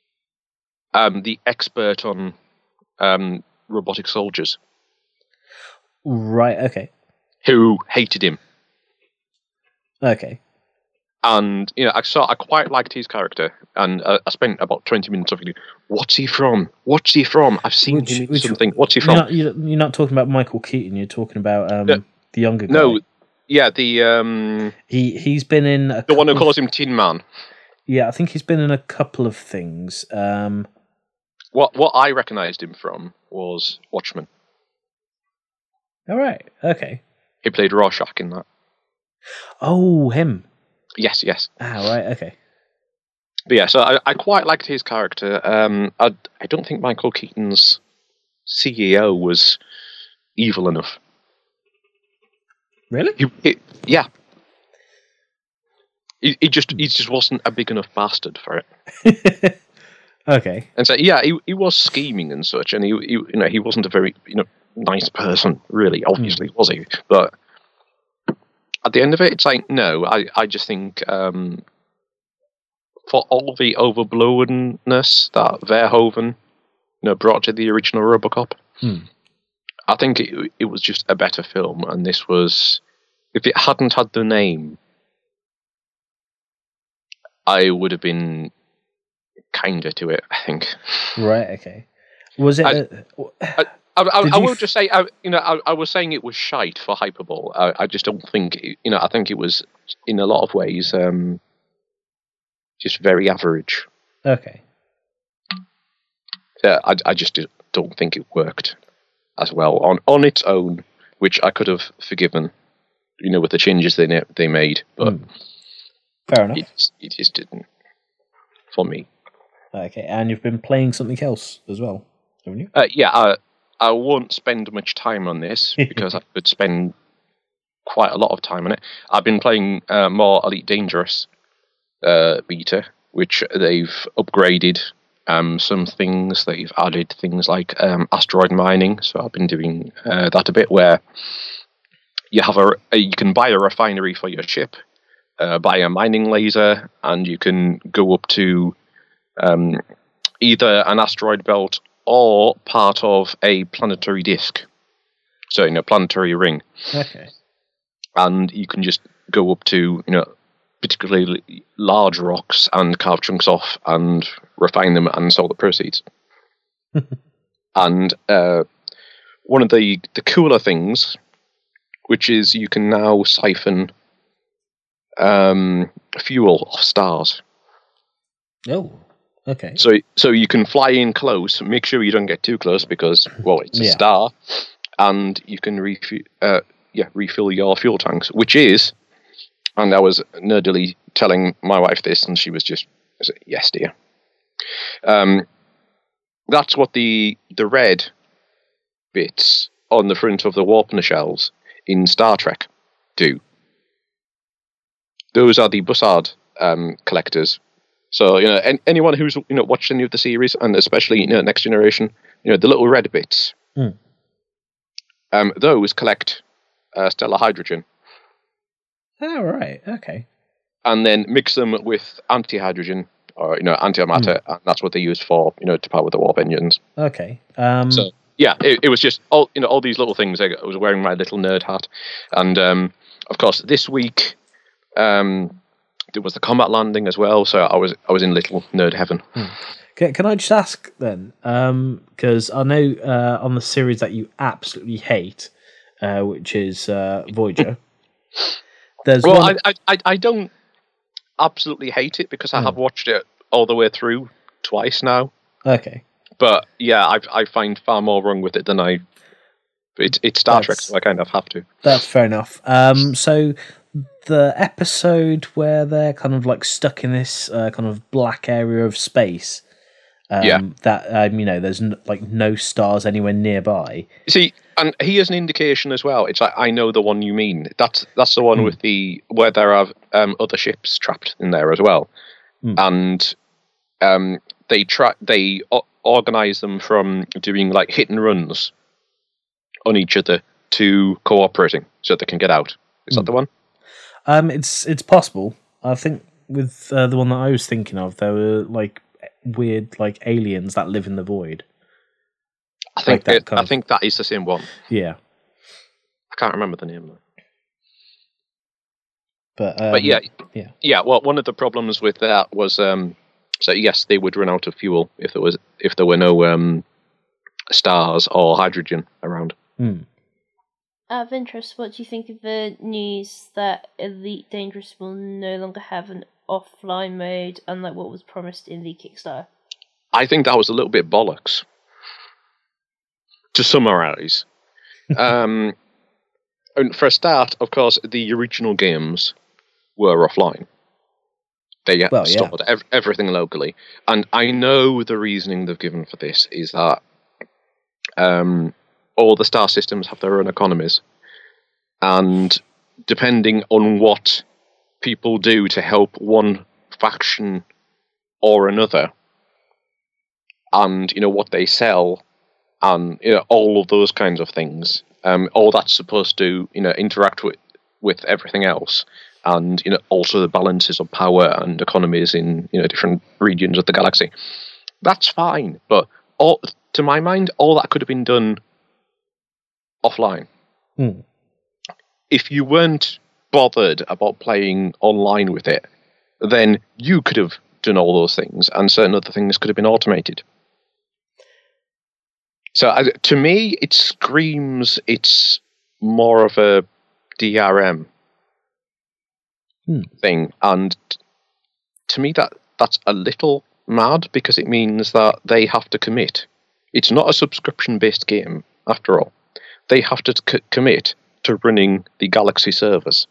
expert on robotic soldiers, right? Okay. Who hated him. Okay. And I quite liked his character, and I spent about 20 minutes talking. What's he from? What's he from? I've seen him in something. What's he from? You're not talking about Michael Keaton. You're talking about the younger guy. No, yeah, the he's been in the one who calls him Tin Man. Yeah, I think he's been in a couple of things. What I recognised him from was Watchmen. All right. Okay. He played Rorschach in that. Oh, him. Yes. Ah, right. Okay. But yeah, so I quite liked his character. I don't think Michael Keaton's CEO was evil enough. Really? Yeah. He just wasn't a big enough bastard for it. Okay. And so yeah, he was scheming and such, and he wasn't a very nice person, really. Obviously, was he? But at the end of it, it's like no. I just think for all the overblowenness that Verhoeven brought to the original RoboCop, I think it was just a better film, and this was, if it hadn't had the name, I would have been kinder to it, I think. Right. Okay. Was it? I will just say, I was saying it was shite for hyperbole. I just don't think, I think it was in a lot of ways just very average. Okay. Yeah, I just don't think it worked as well on its own, which I could have forgiven, with the changes they made, but fair enough. It just didn't for me. Okay, and you've been playing something else as well, haven't you? Yeah, I won't spend much time on this because I could spend quite a lot of time on it. I've been playing more Elite Dangerous beta, which they've upgraded some things. They've added things like asteroid mining, so I've been doing that a bit, where you have you can buy a refinery for your ship, buy a mining laser, and you can go up to either an asteroid belt or part of a planetary disk, so in a planetary ring. Okay. And you can just go up to particularly large rocks and carve chunks off and refine them and sell the proceeds. And one of the cooler things, which is you can now siphon fuel off stars. Oh. Okay. So you can fly in close. Make sure you don't get too close because, well, it's a star, and you can refill your fuel tanks. Which is, and I was nerdily telling my wife this, and she was just, yes, dear. That's what the red bits on the front of the warp nacelles in Star Trek do. Those are the Bussard collectors. So, anyone who's, watched any of the series, and especially, Next Generation, the little red bits, those collect stellar hydrogen. Oh, right. Okay. And then mix them with anti-hydrogen, or, antimatter, and that's what they use for, to power the warp engines. Okay. So, yeah, it was just all these little things. I was wearing my little nerd hat. And, of course, this week, there was the combat landing as well, so I was in little nerd heaven. Can I just ask then, because I know on the series that you absolutely hate, which is Voyager. I don't absolutely hate it because I have watched it all the way through twice now. Okay. But yeah, I find far more wrong with it than it's Star Trek, so I kind of have to. That's fair enough. So the episode where they're kind of like stuck in this kind of black area of space, That there's no stars anywhere nearby. You see, and here's an indication as well. It's like, I know the one you mean. That's the one with where there are other ships trapped in there as well, and they organize them from doing like hit and runs on each other to cooperating so they can get out. Is that the one? It's possible. I think with the one that I was thinking of, there were like weird like aliens that live in the void. I think that is the same one. Yeah, I can't remember the name though. But yeah. Well, one of the problems with that was so yes, they would run out of fuel if there were no stars or hydrogen around. Out of interest, what do you think of the news that Elite Dangerous will no longer have an offline mode, unlike what was promised in the Kickstarter? I think that was a little bit bollocks. To summarise, and for a start, of course, the original games were offline. They stored everything locally, and I know the reasoning they've given for this is that all the star systems have their own economies, and depending on what people do to help one faction or another, and what they sell, and all of those kinds of things, all that's supposed to interact with everything else, and also the balances of power and economies in different regions of the galaxy. That's fine, but to my mind, all that could have been done offline. If you weren't bothered about playing online with it, then you could have done all those things, and certain other things could have been automated. So to me, it screams it's more of a DRM thing, and to me that's a little mad, because it means that they have to commit. It's not a subscription-based game, after all. They have to commit to running the Galaxy servers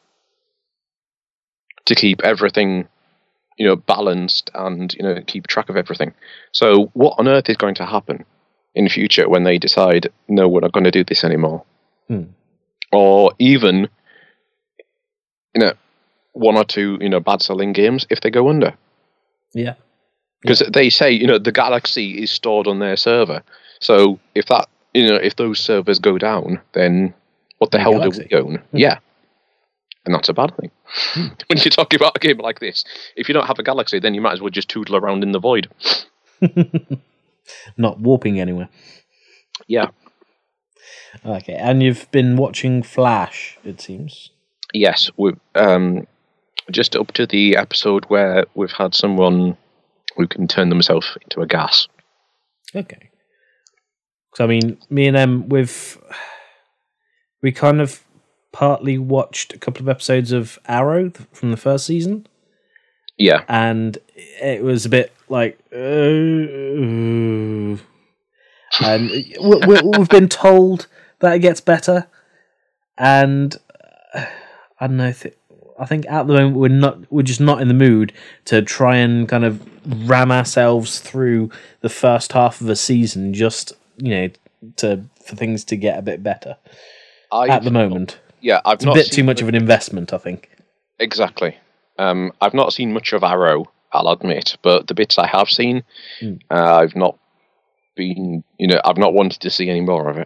to keep everything, balanced and, keep track of everything. So what on earth is going to happen in future when they decide, no, we're not going to do this anymore? Or even, one or two, bad selling games if they go under. Yeah. Because they say, the Galaxy is stored on their server. So if that, if those servers go down, then what the hell do we own? Yeah. And that's a bad thing. When you're talking about a game like this, if you don't have a Galaxy, then you might as well just tootle around in the void. Not warping anywhere. Yeah. Okay, and you've been watching Flash, it seems. Yes, we've just up to the episode where we've had someone who can turn themselves into a gas. Okay. So, I mean, me and Em, we kind of partly watched a couple of episodes of Arrow from the first season. Yeah. And it was a bit like... and we've been told that it gets better. And I don't know, I think at the moment we're just not in the mood to try and kind of ram ourselves through the first half of a season just, for things to get a bit better. At the moment. Yeah, it's a bit too much of an investment, I think. Exactly. I've not seen much of Arrow, I'll admit, but the bits I have seen, I've not wanted to see any more of it.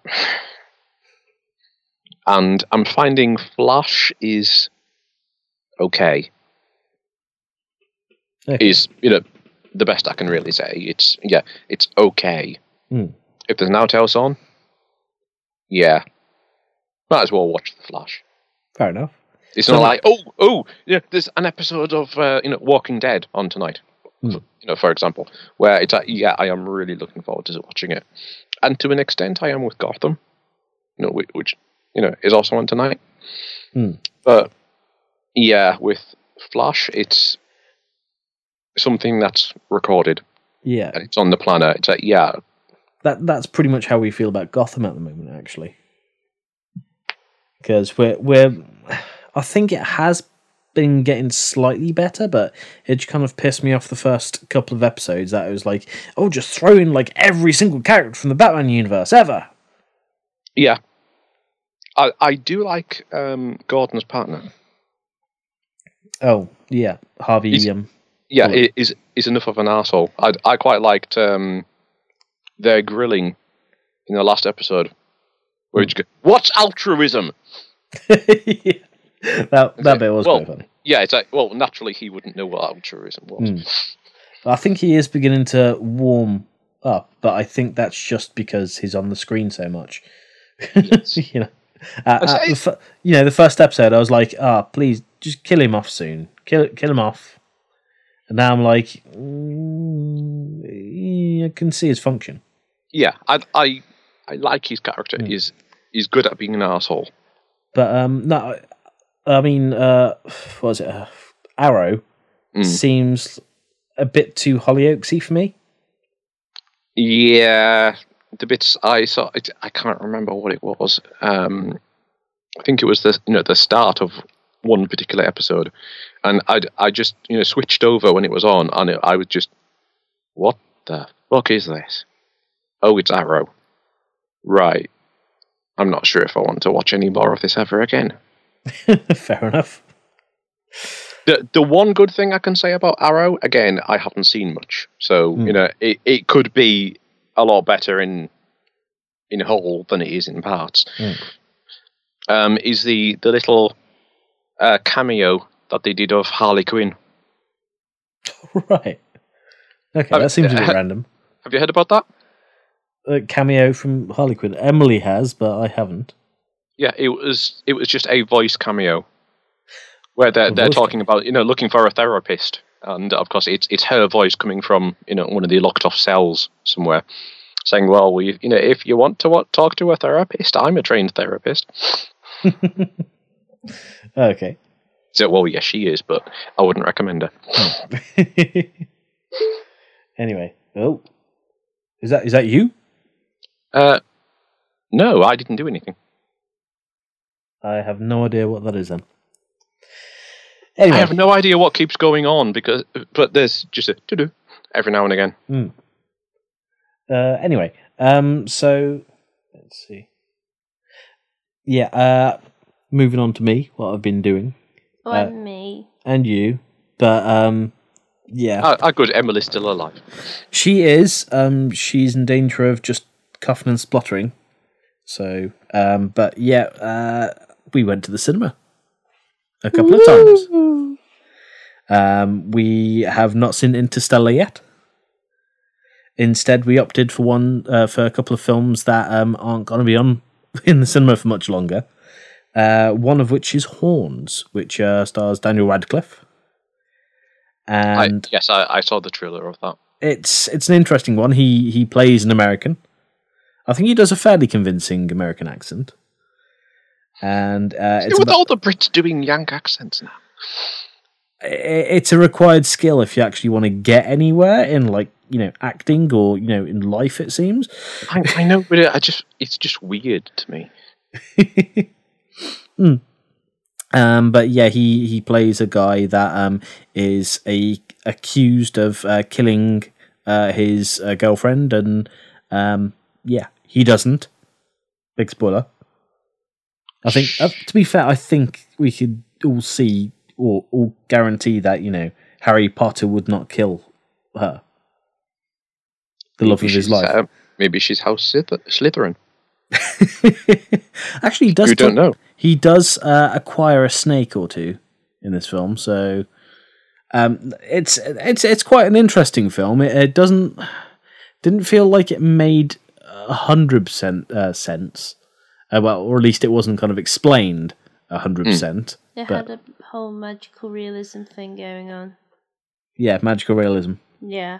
And I'm finding Flash is okay. Is the best I can really say. It's okay. If there's nothing else on, might as well watch The Flash. Fair enough. It's not like there's an episode of Walking Dead on tonight. For example, where it's like, I am really looking forward to watching it, and to an extent, I am with Gotham. Which is also on tonight. But with Flash, it's something that's recorded. Yeah, and it's on the planner. It's like, that's pretty much how we feel about Gotham at the moment, actually. Because we're I think it has been getting slightly better, but it kind of pissed me off the first couple of episodes that it was like, oh, just throw in like every single character from the Batman universe ever. Yeah. I do like Gordon's partner. Oh, yeah. Harvey. Is enough of an arsehole. I quite liked their grilling in the last episode. Where you go, what's altruism? Yeah. That bit was quite funny. Yeah, it's like, well, naturally he wouldn't know what altruism was. I think he is beginning to warm up, but I think that's just because he's on the screen so much. Yes. The first episode, I was like, please, just kill him off soon. Kill him off. And now I'm like, I can see his function. Yeah, I like his character. He's good at being an arsehole. But, no, I mean, what was it? Arrow seems a bit too Hollyoaksy for me. Yeah, the bits I saw, I can't remember what it was. I think it was the start of one particular episode, and I just switched over when it was on, and I was just, what the fuck is this? Oh, it's Arrow. Right. I'm not sure if I want to watch any more of this ever again. Fair enough. The one good thing I can say about Arrow, again, I haven't seen much, so it could be a lot better in whole than it is in parts. Is the little cameo that they did of Harley Quinn? Right. Okay, that seems a bit random. Have you heard about that? A cameo from Harley Quinn. Emily has, but I haven't. Yeah, it was just a voice cameo where they're talking about looking for a therapist, and of course it's her voice coming from one of the locked off cells somewhere, saying, "Well, if you want to talk to a therapist, I'm a trained therapist." Okay. So, well, yes, she is, but I wouldn't recommend her. Anyway, is that you? No, I didn't do anything. I have no idea what that is then. Anyway. I have no idea what keeps going on but there's just a to-do every now and again. Anyway, so let's see. Yeah, moving on to me, what I've been doing. And me. And you, but yeah. How good Emily's still alive? She is. She's in danger of just coughing and spluttering. So, but yeah, we went to the cinema a couple of times. We have not seen Interstellar yet. Instead, we opted for a couple of films that aren't going to be on in the cinema for much longer. One of which is Horns, which stars Daniel Radcliffe. And I saw the trailer of that. It's an interesting one. He plays an American. I think he does a fairly convincing American accent. And it's with all the Brits doing Yank accents now. It's a required skill if you actually want to get anywhere in, like, acting or in life. It seems. I know, but it's just weird to me. But yeah, he plays a guy that is accused of killing his girlfriend, and yeah, he doesn't. Big spoiler. I think, to be fair, I think we could all see or all guarantee that Harry Potter would not kill her, the love of his life. Maybe she's House Slytherin. Actually, he does. You don't know. He does acquire a snake or two in this film, so it's quite an interesting film. It didn't feel like it made 100% sense. Well, or at least it wasn't kind of explained 100%. It had a whole magical realism thing going on. Yeah, magical realism. Yeah.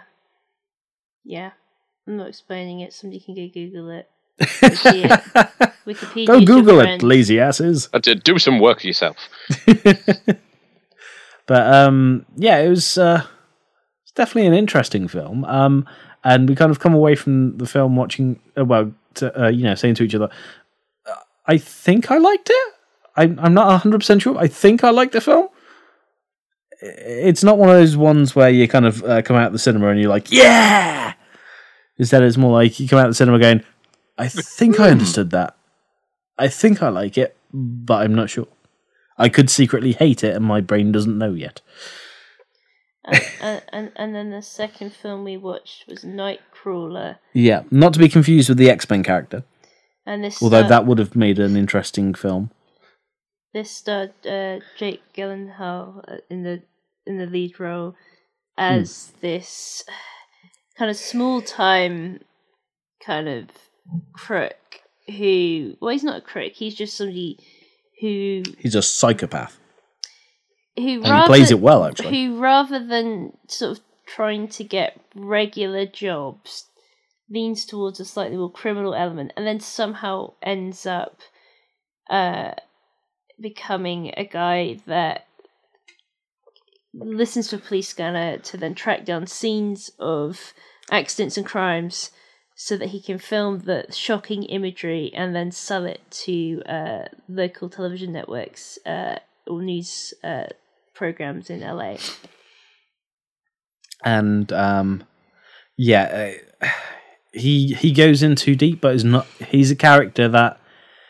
I'm not explaining it. Somebody can go Google it. Wikipedia. Go Google it, lazy asses. Do some work yourself. But yeah, it was it's definitely an interesting film. And we kind of come away from the film watching, saying to each other, I think I liked it. I'm not 100% sure. I think I liked the film. it's not one of those ones where you kind of come out of the cinema and you're like, yeah! Instead, it's more like you come out of the cinema going, I think I understood that. I think I like it, but I'm not sure. I could secretly hate it and my brain doesn't know yet. And then the second film we watched was Nightcrawler. Yeah, not to be confused with the X-Men character. And this although that would have made an interesting film. This starred Jake Gyllenhaal in the lead role as this kind of small-time kind of crook who... Well, he's not a crook. He's just somebody who... He's a psychopath. Who and he plays it well, actually. Who, rather than sort of trying to get regular jobs, leans towards a slightly more criminal element, and then somehow ends up becoming a guy that listens to a police scanner to then track down scenes of accidents and crimes so that he can film the shocking imagery and then sell it to local television networks or news programs in LA. And he goes in too deep, but he's a character that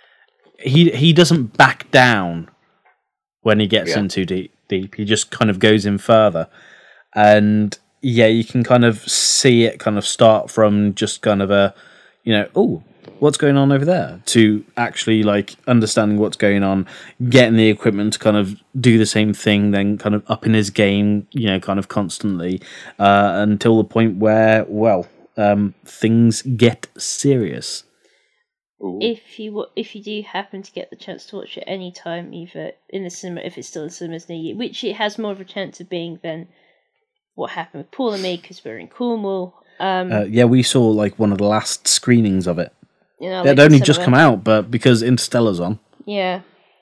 he doesn't back down when he gets in too deep. He just kind of goes in further, and you can kind of see it kind of start from just kind of a, oh, what's going on over there, to actually like understanding what's going on, getting the equipment to kind of do the same thing, then kind of upping his game, kind of constantly, until the point where, things get serious. Ooh. If you do happen to get the chance to watch it any time, either in the cinema, if it's still in cinemas near you, which it has more of a chance of being than what happened with Paul and me, because we're in Cornwall. We saw like one of the last screenings of it. Like it had only just come out, but because Interstellar's on. Yeah.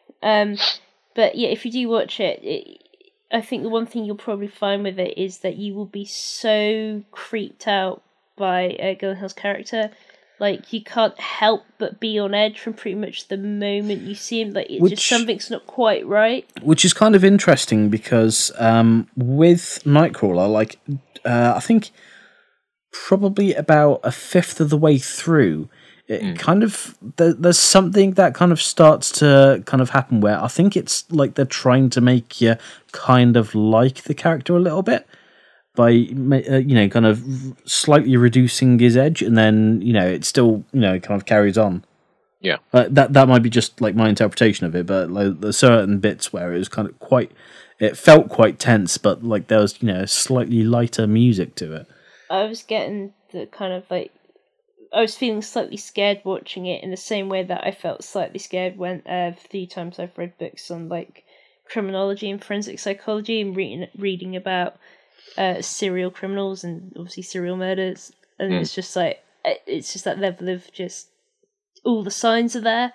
But yeah, if you do watch it, I think the one thing you'll probably find with it is that you will be so creeped out by Gyllenhaal's character. Like, you can't help but be on edge from pretty much the moment you see him. Like, just something's not quite right. Which is kind of interesting because with Nightcrawler, I think probably about a fifth of the way through, it kind of there's something that kind of starts to kind of happen where I think it's like they're trying to make you kind of like the character a little bit by kind of slightly reducing his edge, and then it still kind of carries on. Yeah, that might be just like my interpretation of it, but like there's certain bits where it was kind of it felt quite tense, but like there was slightly lighter music to it. I was getting the kind of like, I was feeling slightly scared watching it in the same way that I felt slightly scared when the few times I've read books on like criminology and forensic psychology and reading about serial criminals and obviously serial murders, and it's just that level of just all the signs are there.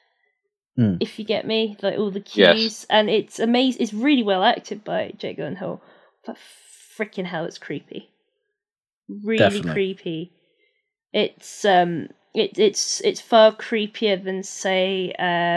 If you get me, like all the cues, and it's amazing. It's really well acted by Jake Gyllenhaal, but freaking hell, it's creepy. Really Definitely. Creepy. It's it's far creepier than say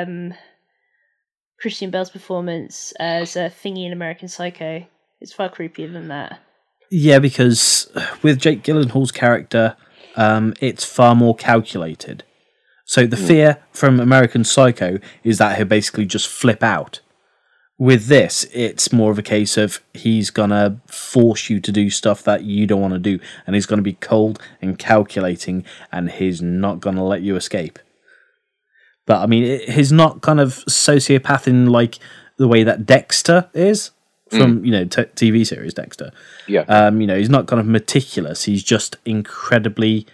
Christian Bale's performance as a thingy in American Psycho. It's far creepier than that. Yeah, because with Jake Gyllenhaal's character, it's far more calculated. So the fear from American Psycho is that he'll basically just flip out. With this, it's more of a case of he's going to force you to do stuff that you don't want to do, and he's going to be cold and calculating, and he's not going to let you escape. But, I mean, he's not kind of sociopath in, like, the way that Dexter is from, TV series Dexter. Yeah. He's not kind of meticulous. He's just incredibly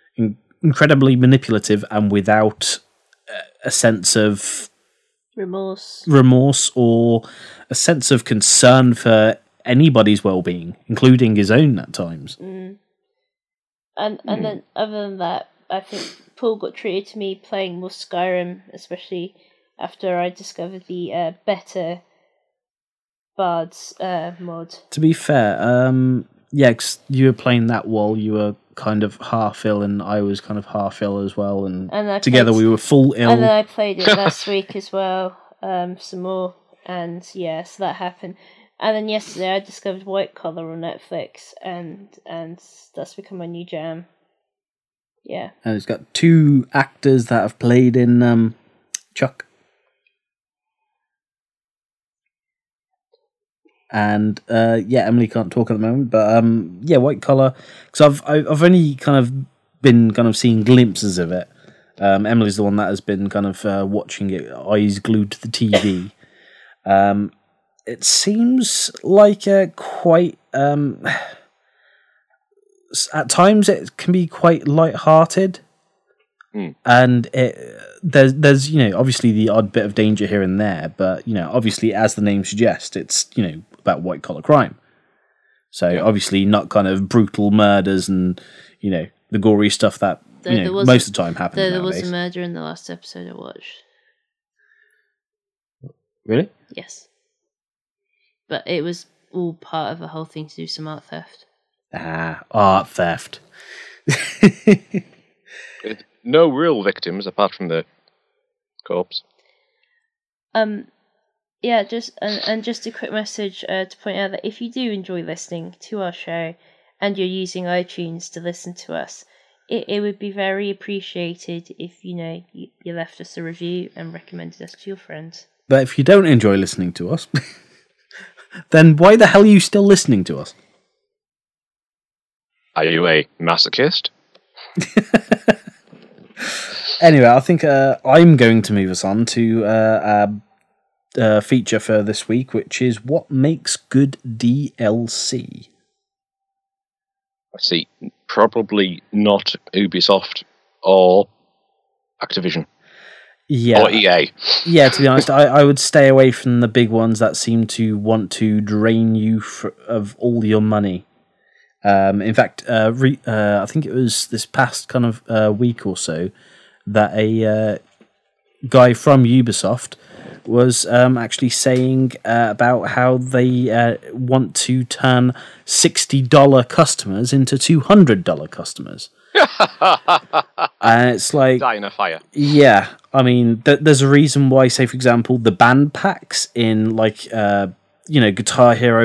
manipulative and without a sense of remorse or a sense of concern for anybody's well-being, including his own at times. And then other than that, I think Paul got treated to me playing more Skyrim, especially after I discovered the better Bards mod. To be fair, 'cause you were playing that while you were kind of half ill, and I was kind of half ill as well, and together we were full ill. And then I played it last week as well, some more, and so that happened. And then yesterday I discovered White Collar on Netflix, and that's become my new jam. Yeah. And it's got 2 actors that have played in Chuck. And Emily can't talk at the moment, but White Collar, because I've only kind of been kind of seeing glimpses of it. Emily's the one that has been kind of watching it, eyes glued to the TV. It seems like quite at times it can be quite light-hearted. And there's obviously the odd bit of danger here and there, but obviously, as the name suggests, it's about white collar crime. So obviously not kind of brutal murders and the gory stuff that most of the time happens. There was a murder in the last episode I watched. Really? Yes, but it was all part of a whole thing to do with some art theft. Art theft. No real victims apart from the corpse. Yeah, just a quick message to point out that if you do enjoy listening to our show and you're using iTunes to listen to us, it would be very appreciated if you left us a review and recommended us to your friends. But if you don't enjoy listening to us, then why the hell are you still listening to us? Are you a masochist? Anyway, I think I'm going to move us on to a feature for this week, which is what makes good DLC. I see. Probably not Ubisoft or Activision. Yeah. Or EA. Yeah, to be honest, I would stay away from the big ones that seem to want to drain you of all your money. In fact, I think it was this past kind of week or so that a guy from Ubisoft was actually saying about how they want to turn $60 customers into $200 customers. And it's like... Die in a fire. Yeah, I mean, there's a reason why, say, for example, the band packs in, like, Guitar Hero,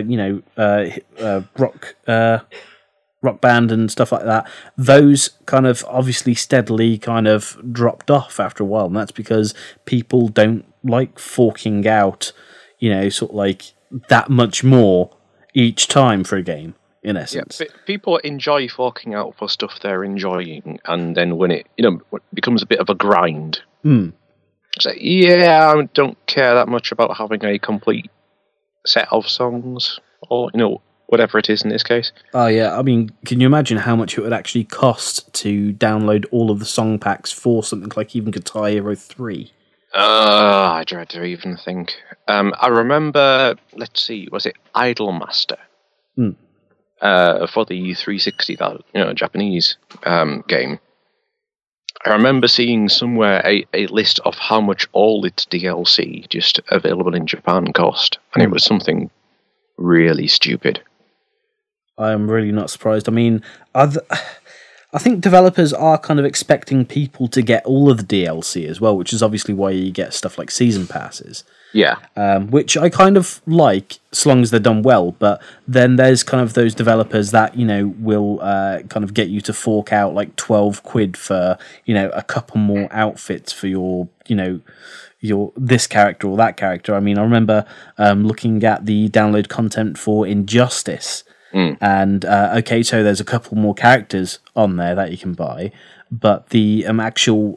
rock band and stuff like that, those kind of obviously steadily kind of dropped off after a while, and that's because people don't like forking out, sort of like that much more each time for a game, in essence. Yeah, people enjoy forking out for stuff they're enjoying, and then when it becomes a bit of a grind, it's like, yeah, I don't care that much about having a complete set of songs, or whatever it is in this case. Oh yeah, I mean, can you imagine how much it would actually cost to download all of the song packs for something like even Guitar Hero 3? I dread to even think. I remember, let's see, was it Idolmaster? For the 360, that Japanese game. I remember seeing somewhere a list of how much all its DLC just available in Japan cost, and it was something really stupid. I'm really not surprised. I mean, I think developers are kind of expecting people to get all of the DLC as well, which is obviously why you get stuff like season passes. Yeah. Which I kind of like, as long as they're done well. But then there's kind of those developers that, will kind of get you to fork out like 12 quid for, a couple more outfits for your this character or that character. I mean, I remember looking at the download content for Injustice. And so there's a couple more characters on there that you can buy, but the actual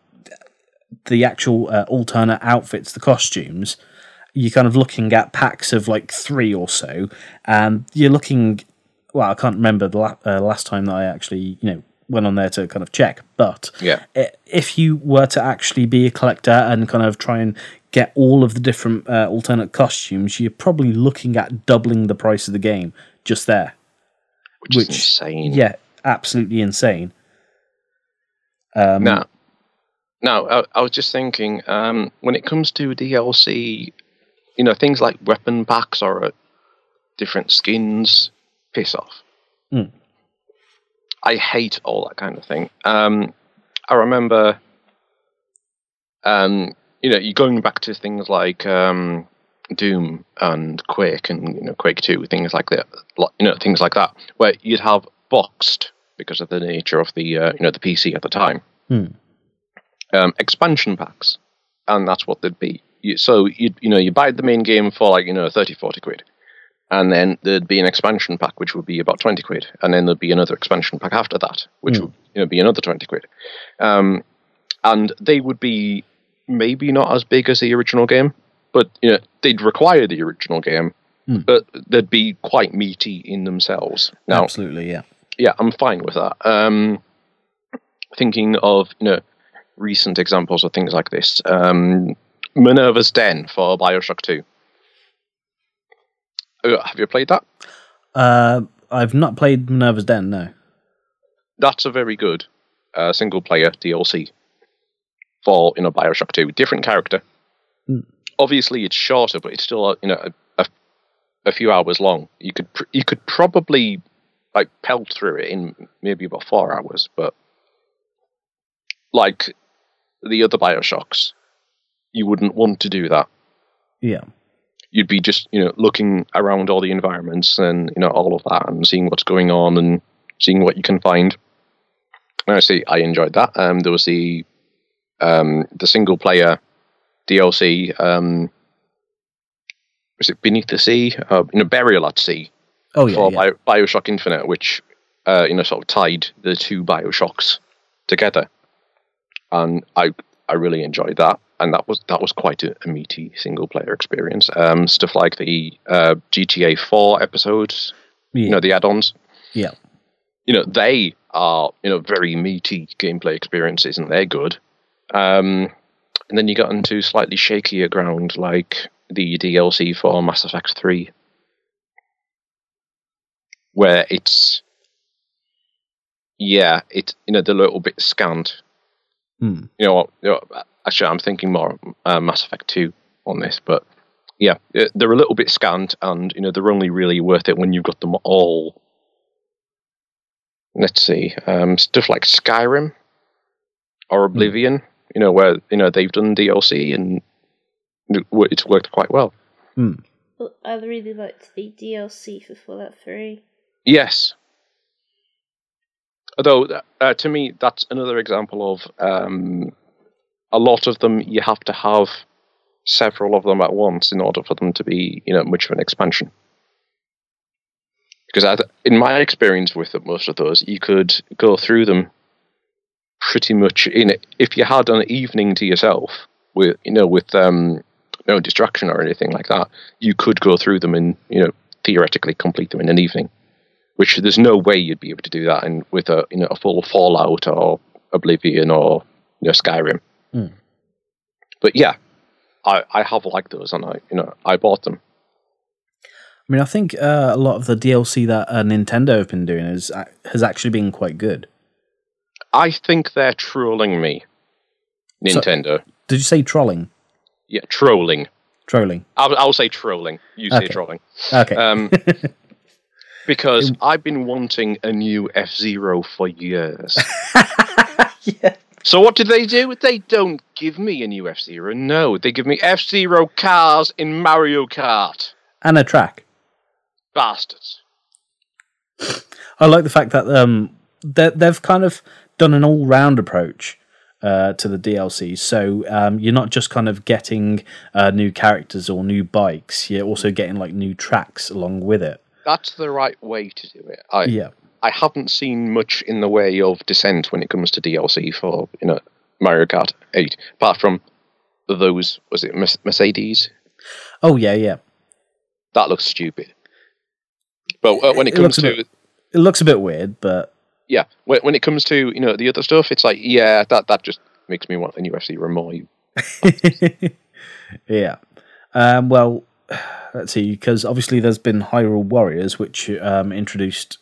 alternate outfits, the costumes, you're kind of looking at packs of like 3 or so, and you're looking. Well, I can't remember the last time that I actually went on there to kind of check, but yeah, if you were to actually be a collector and kind of try and get all of the different alternate costumes, you're probably looking at doubling the price of the game just there. Which is insane. Yeah, absolutely insane. Now, I was just thinking, when it comes to DLC, things like weapon packs or different skins, piss off. I hate all that kind of thing. I remember, you're going back to things like Doom and Quake and Quake 2, things like that, things like that, where you'd have boxed because of the nature of the the PC at the time. Expansion packs, and that's what they'd be. So you buy the main game for like 30, 40 quid, and then there'd be an expansion pack which would be about 20 quid, and then there'd be another expansion pack after that which would be another 20 quid, and they would be maybe not as big as the original game, but they'd require the original game, but they'd be quite meaty in themselves. Now, absolutely, yeah, I'm fine with that. Thinking of recent examples of things like this, Minerva's Den for BioShock 2. Have you played that? I've not played Minerva's Den, no. That's a very good single-player DLC for BioShock 2. Different character. Obviously, it's shorter, but it's still a few hours long. You could probably like pelt through it in maybe about 4 hours, but like the other BioShocks, you wouldn't want to do that. Yeah. You'd be just, looking around all the environments and, all of that and seeing what's going on and seeing what you can find. Honestly, I enjoyed that. There was the single player DLC, was it Beneath the Sea? Burial at Sea. Oh, yeah. For BioShock Infinite, which, sort of tied the two BioShocks together. And I really enjoyed that. And that was quite a meaty single player experience. Stuff like the GTA 4 episodes, the add-ons. Yeah. They are very meaty gameplay experiences, and they're good. And then you got into slightly shakier ground, like the DLC for Mass Effect 3, where it's they're a little bit scant. Actually, I'm thinking more Mass Effect 2 on this, but yeah, they're a little bit scant, and they're only really worth it when you've got them all. Let's see, stuff like Skyrim or Oblivion, where they've done DLC and it's worked quite well. Well, I really liked the DLC for Fallout 3. Yes. Although, to me, that's another example of a lot of them, you have to have several of them at once in order for them to be, much of an expansion. Because in my experience with most of those, you could go through them pretty much if you had an evening to yourself with no distraction or anything like that, you could go through them and theoretically complete them in an evening. Which there's no way you'd be able to do that with a full Fallout or Oblivion or Skyrim. But yeah, I have liked those, and I bought them. I mean, I think a lot of the DLC that Nintendo have been doing has actually been quite good. I think they're trolling me, Nintendo. So, did you say trolling? Yeah, trolling. Trolling. I'll say trolling. You say trolling. Okay. Because I've been wanting a new F-Zero for years. Yeah. So what do? They don't give me a new F-Zero. No, they give me F-Zero cars in Mario Kart. And a track. Bastards. I like the fact that they've kind of done an all-round approach to the DLC. So you're not just kind of getting new characters or new bikes. You're also getting like new tracks along with it. That's the right way to do it. I haven't seen much in the way of dissent when it comes to DLC for Mario Kart 8, apart from those, was it Mercedes? Oh yeah. That looks stupid. But when it comes to it looks a bit weird, but yeah, when it comes to the other stuff, it's like that just makes me want a new F-Zero more. Yeah. Well. Let's see, because obviously there's been Hyrule Warriors, which introduced,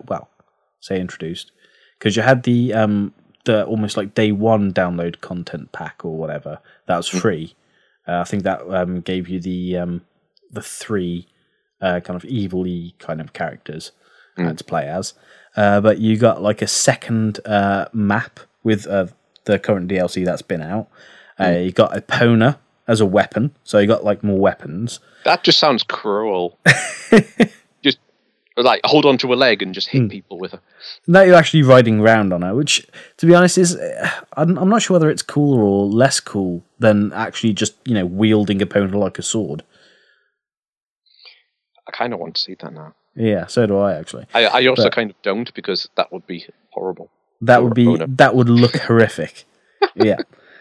because you had the almost like day one download content pack or whatever that was free. I think that gave you the three kind of evil-y kind of characters to play as, but you got like a second map with the current DLC that's been out. You got Epona. as a weapon, so you got like more weapons. That just sounds cruel. Just like hold onto a leg and just hit people with it. Now you're actually riding around on her, which, to be honest, is I'm not sure whether it's cooler or less cool than actually just wielding a pony like a sword. I kind of want to see that now. Yeah, so do I actually. I also kind of don't, because that would be horrible. That would look horrific. Yeah.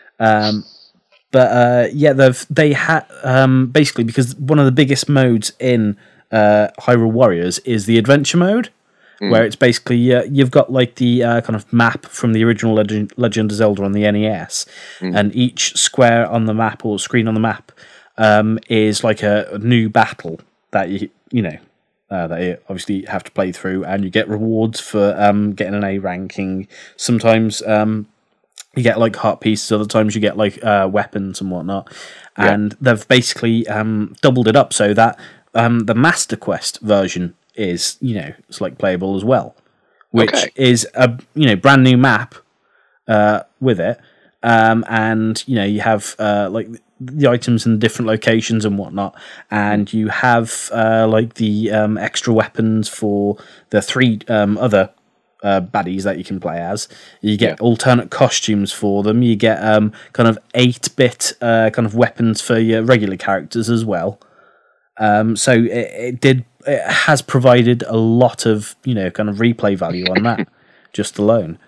They had basically, because one of the biggest modes in Hyrule Warriors is the adventure mode, where it's basically you've got like the kind of map from the original Legend of Zelda on the NES, and each square on the map or screen on the map is like a new battle that that you obviously have to play through, and you get rewards for getting an A ranking. Sometimes you get like heart pieces, other times you get like weapons and whatnot. And they've basically doubled it up so that the Master Quest version is, it's like playable as well, which is a brand new map with it. And you have like the items in different locations and whatnot, and you have like the extra weapons for the 3 other baddies that you can play as. You get alternate costumes for them. You get kind of 8-bit kind of weapons for your regular characters as well. So it has provided a lot of kind of replay value on that just alone.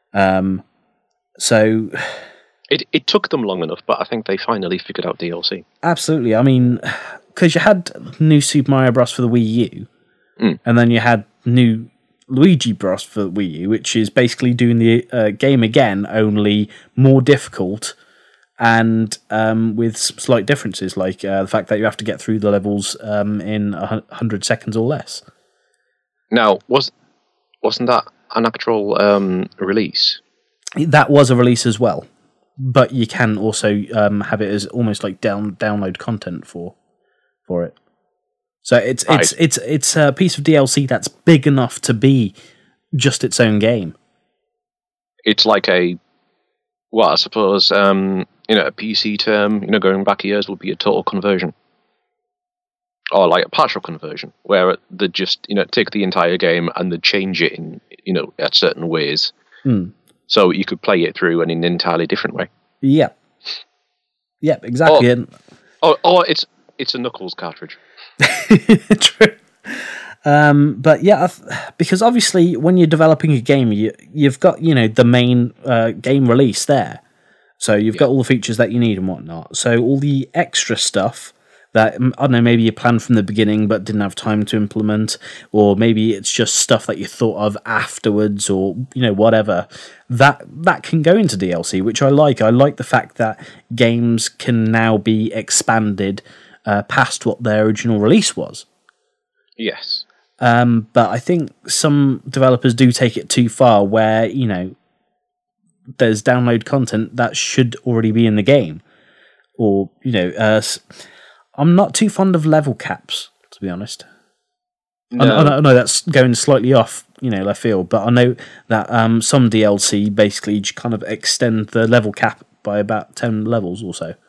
So it took them long enough, but I think they finally figured out DLC. Absolutely. I mean, because you had new Super Mario Bros. For the Wii U, and then you had new Luigi Bros. For the Wii U, which is basically doing the game again, only more difficult, and with slight differences, like the fact that you have to get through the levels in 100 seconds or less. Now, wasn't that an actual release? That was a release as well, but you can also have it as almost like download content for it. So it's a piece of DLC that's big enough to be just its own game. It's like I suppose a PC term, going back years, would be a total conversion, or like a partial conversion, where they just take the entire game and they change it in at certain ways. So you could play it through in an entirely different way. Yeah. Yeah, exactly. Or it's a Knuckles cartridge. True. But yeah, because obviously when you're developing a game, you've got, the main game release there. So you've got all the features that you need and whatnot. So all the extra stuff that, I don't know, maybe you planned from the beginning but didn't have time to implement, or maybe it's just stuff that you thought of afterwards, or whatever, that can go into DLC, which I like. I like the fact that games can now be expanded past what their original release was. Yes. But I think some developers do take it too far, where there's download content that should already be in the game, or I'm not too fond of level caps, to be honest. No. I know that's going slightly off, left field, but I know that some DLC basically kind of extend the level cap by about 10 levels or so.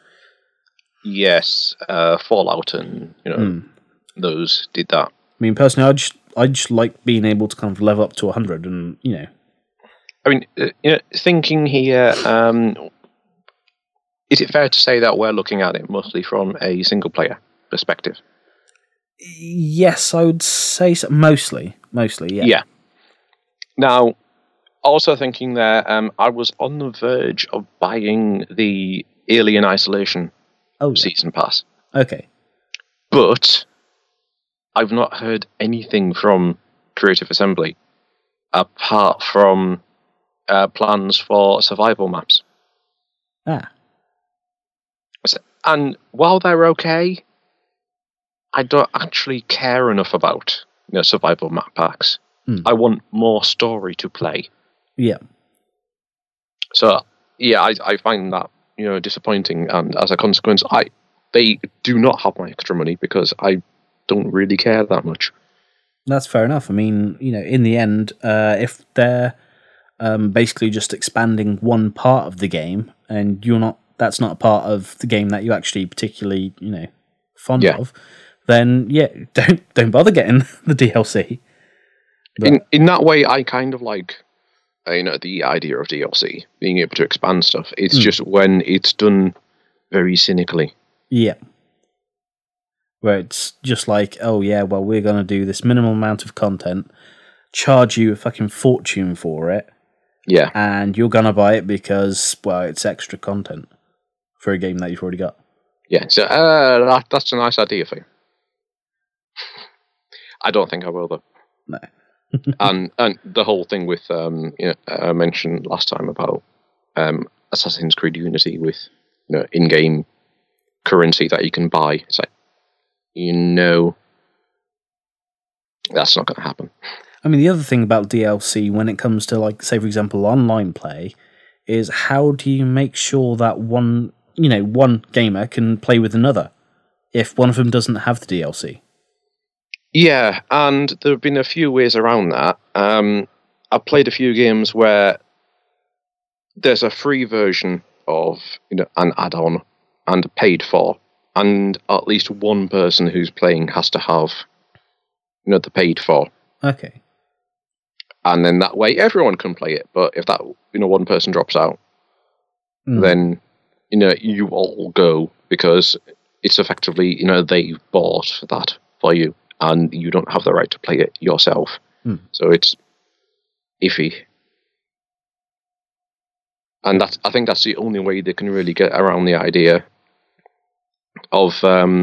Yes, Fallout and those did that. I mean, personally, I just like being able to kind of level up to 100, and I mean, thinking here. Is it fair to say that we're looking at it mostly from a single-player perspective? Yes, I would say so. Mostly, yeah. Yeah. Now, also thinking there, I was on the verge of buying the Alien Isolation season pass. Okay. But I've not heard anything from Creative Assembly apart from plans for survival maps. And while they're okay, I don't actually care enough about survival map packs. I want more story to play. Yeah. So yeah, I find that disappointing, and as a consequence, they do not have my extra money because I don't really care that much. That's fair enough. I mean, in the end, if they're basically just expanding one part of the game, and you're not that's not a part of the game that you actually particularly, fond Yeah. of, then don't bother getting the DLC. In that way, I kind of like, the idea of DLC being able to expand stuff. It's just when it's done very cynically. Yeah. Where it's just like, oh yeah, well, we're going to do this minimal amount of content, charge you a fucking fortune for it, Yeah. and you're going to buy it because, well, it's extra content for a game that you've already got. Yeah. So that's a nice idea for you. I don't think I will, though. No. and the whole thing with I mentioned last time about Assassin's Creed Unity with in-game currency that you can buy. It's like, that's not going to happen. I mean, the other thing about DLC when it comes to, like, say for example, online play, is how do you make sure that one gamer can play with another if one of them doesn't have the DLC? Yeah, and there have been a few ways around that. I've played a few games where there's a free version of an add-on and paid for, and at least one person who's playing has to have the paid for. Okay. And then that way everyone can play it. But if that one person drops out, then you all go, because it's effectively they bought that for you, and you don't have the right to play it yourself. So it's iffy. And I think that's the only way they can really get around the idea of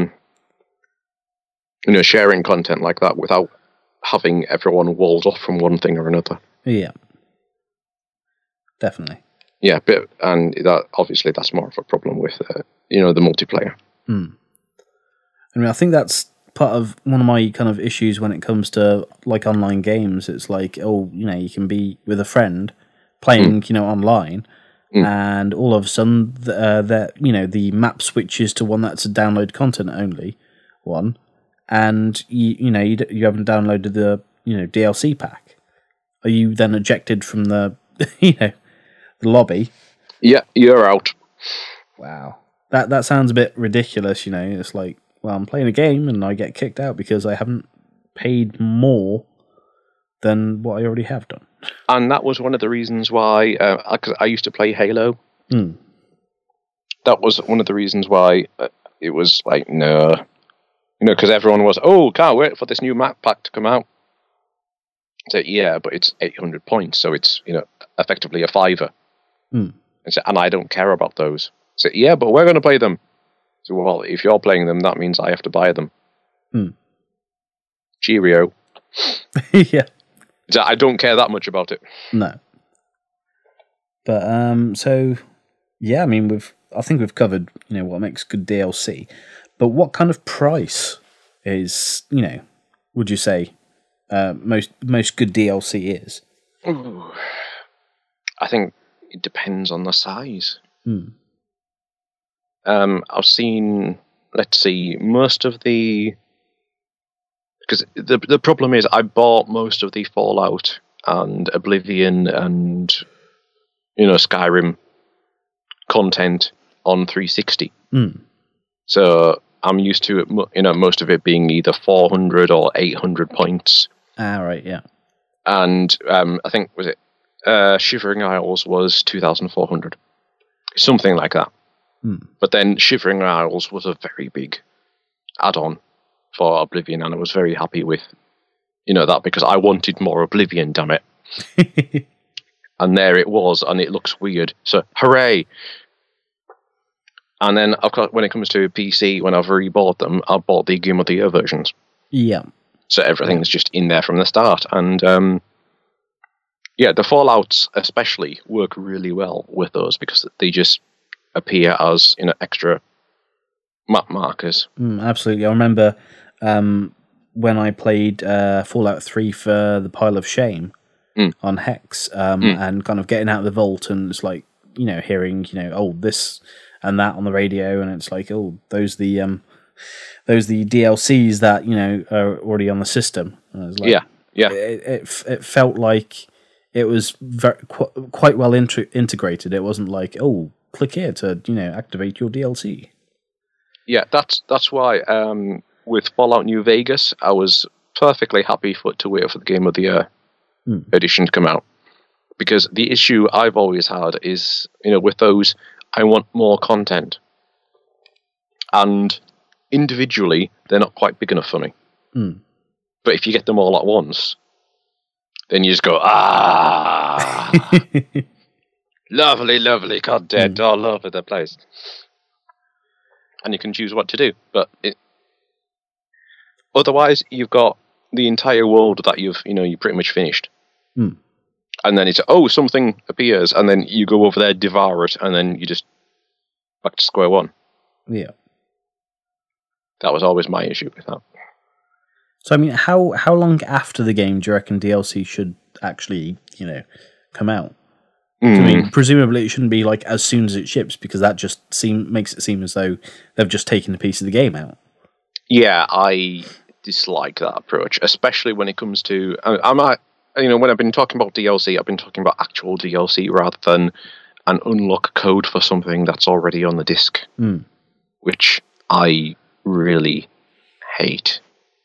sharing content like that without having everyone walled off from one thing or another. Yeah. Definitely. Yeah, and that obviously that's more of a problem with the multiplayer. I mean, I think that's part of one of my kind of issues when it comes to like online games. It's like, you can be with a friend playing, online, and all of a sudden, the map switches to one that's a download content only one, and you haven't downloaded the DLC pack. Are you then ejected from the the lobby? Yeah, you're out. Wow, that sounds a bit ridiculous. It's like, well, I'm playing a game and I get kicked out because I haven't paid more than what I already have done. And that was one of the reasons why I used to play Halo. That was one of the reasons why it was like, no. Because everyone was, can't wait for this new map pack to come out. So, yeah, but it's 800 points, so it's, effectively a $5. And I don't care about those. So, yeah, but we're going to play them. So, well, if you're playing them, that means I have to buy them. Cheerio. Yeah. So I don't care that much about it. No. But, so, yeah, I mean, I think we've covered, what makes good DLC. But what kind of price is, would you say most good DLC is? Ooh. I think it depends on the size. I've seen, let's see, most of the... Because the problem is I bought most of the Fallout and Oblivion and, Skyrim content on 360. So I'm used to it, most of it being either 400 or 800 points. Ah, right, yeah. And I think, was it Shivering Isles was 2,400. Something like that. But then Shivering Isles was a very big add-on for Oblivion, and I was very happy with, that, because I wanted more Oblivion, damn it. And there it was, and it looks weird. So, hooray! And then, of course, when it comes to PC, when I've rebought them, I bought the Game of the Year versions. Yeah. So everything's just in there from the start. And, the Fallouts especially work really well with those, because they just appear as, extra map markers. Absolutely. I remember when I played Fallout 3 for the Pile of Shame on Hex, and kind of getting out of the vault, and it's like, hearing, this and that on the radio, and it's like, those the DLCs that, are already on the system. And it was like, it felt like it was quite well integrated. It wasn't like, click here to activate your DLC. Yeah, that's why with Fallout New Vegas, I was perfectly happy to wait for the Game of the Year edition to come out. Because the issue I've always had is, with those, I want more content. And individually, they're not quite big enough for me. But if you get them all at once, then you just go, lovely, lovely content all over the place. And you can choose what to do. But otherwise, you've got the entire world that you pretty much finished. And then it's, something appears, and then you go over there, devour it, and then you just back to square one. Yeah. That was always my issue with that. So, I mean, how long after the game do you reckon DLC should actually, come out? I mean, presumably it shouldn't be like as soon as it ships, because that just makes it seem as though they've just taken a piece of the game out. Yeah, I dislike that approach, especially when it comes to... when I've been talking about DLC, I've been talking about actual DLC rather than an unlock code for something that's already on the disc, which I really hate.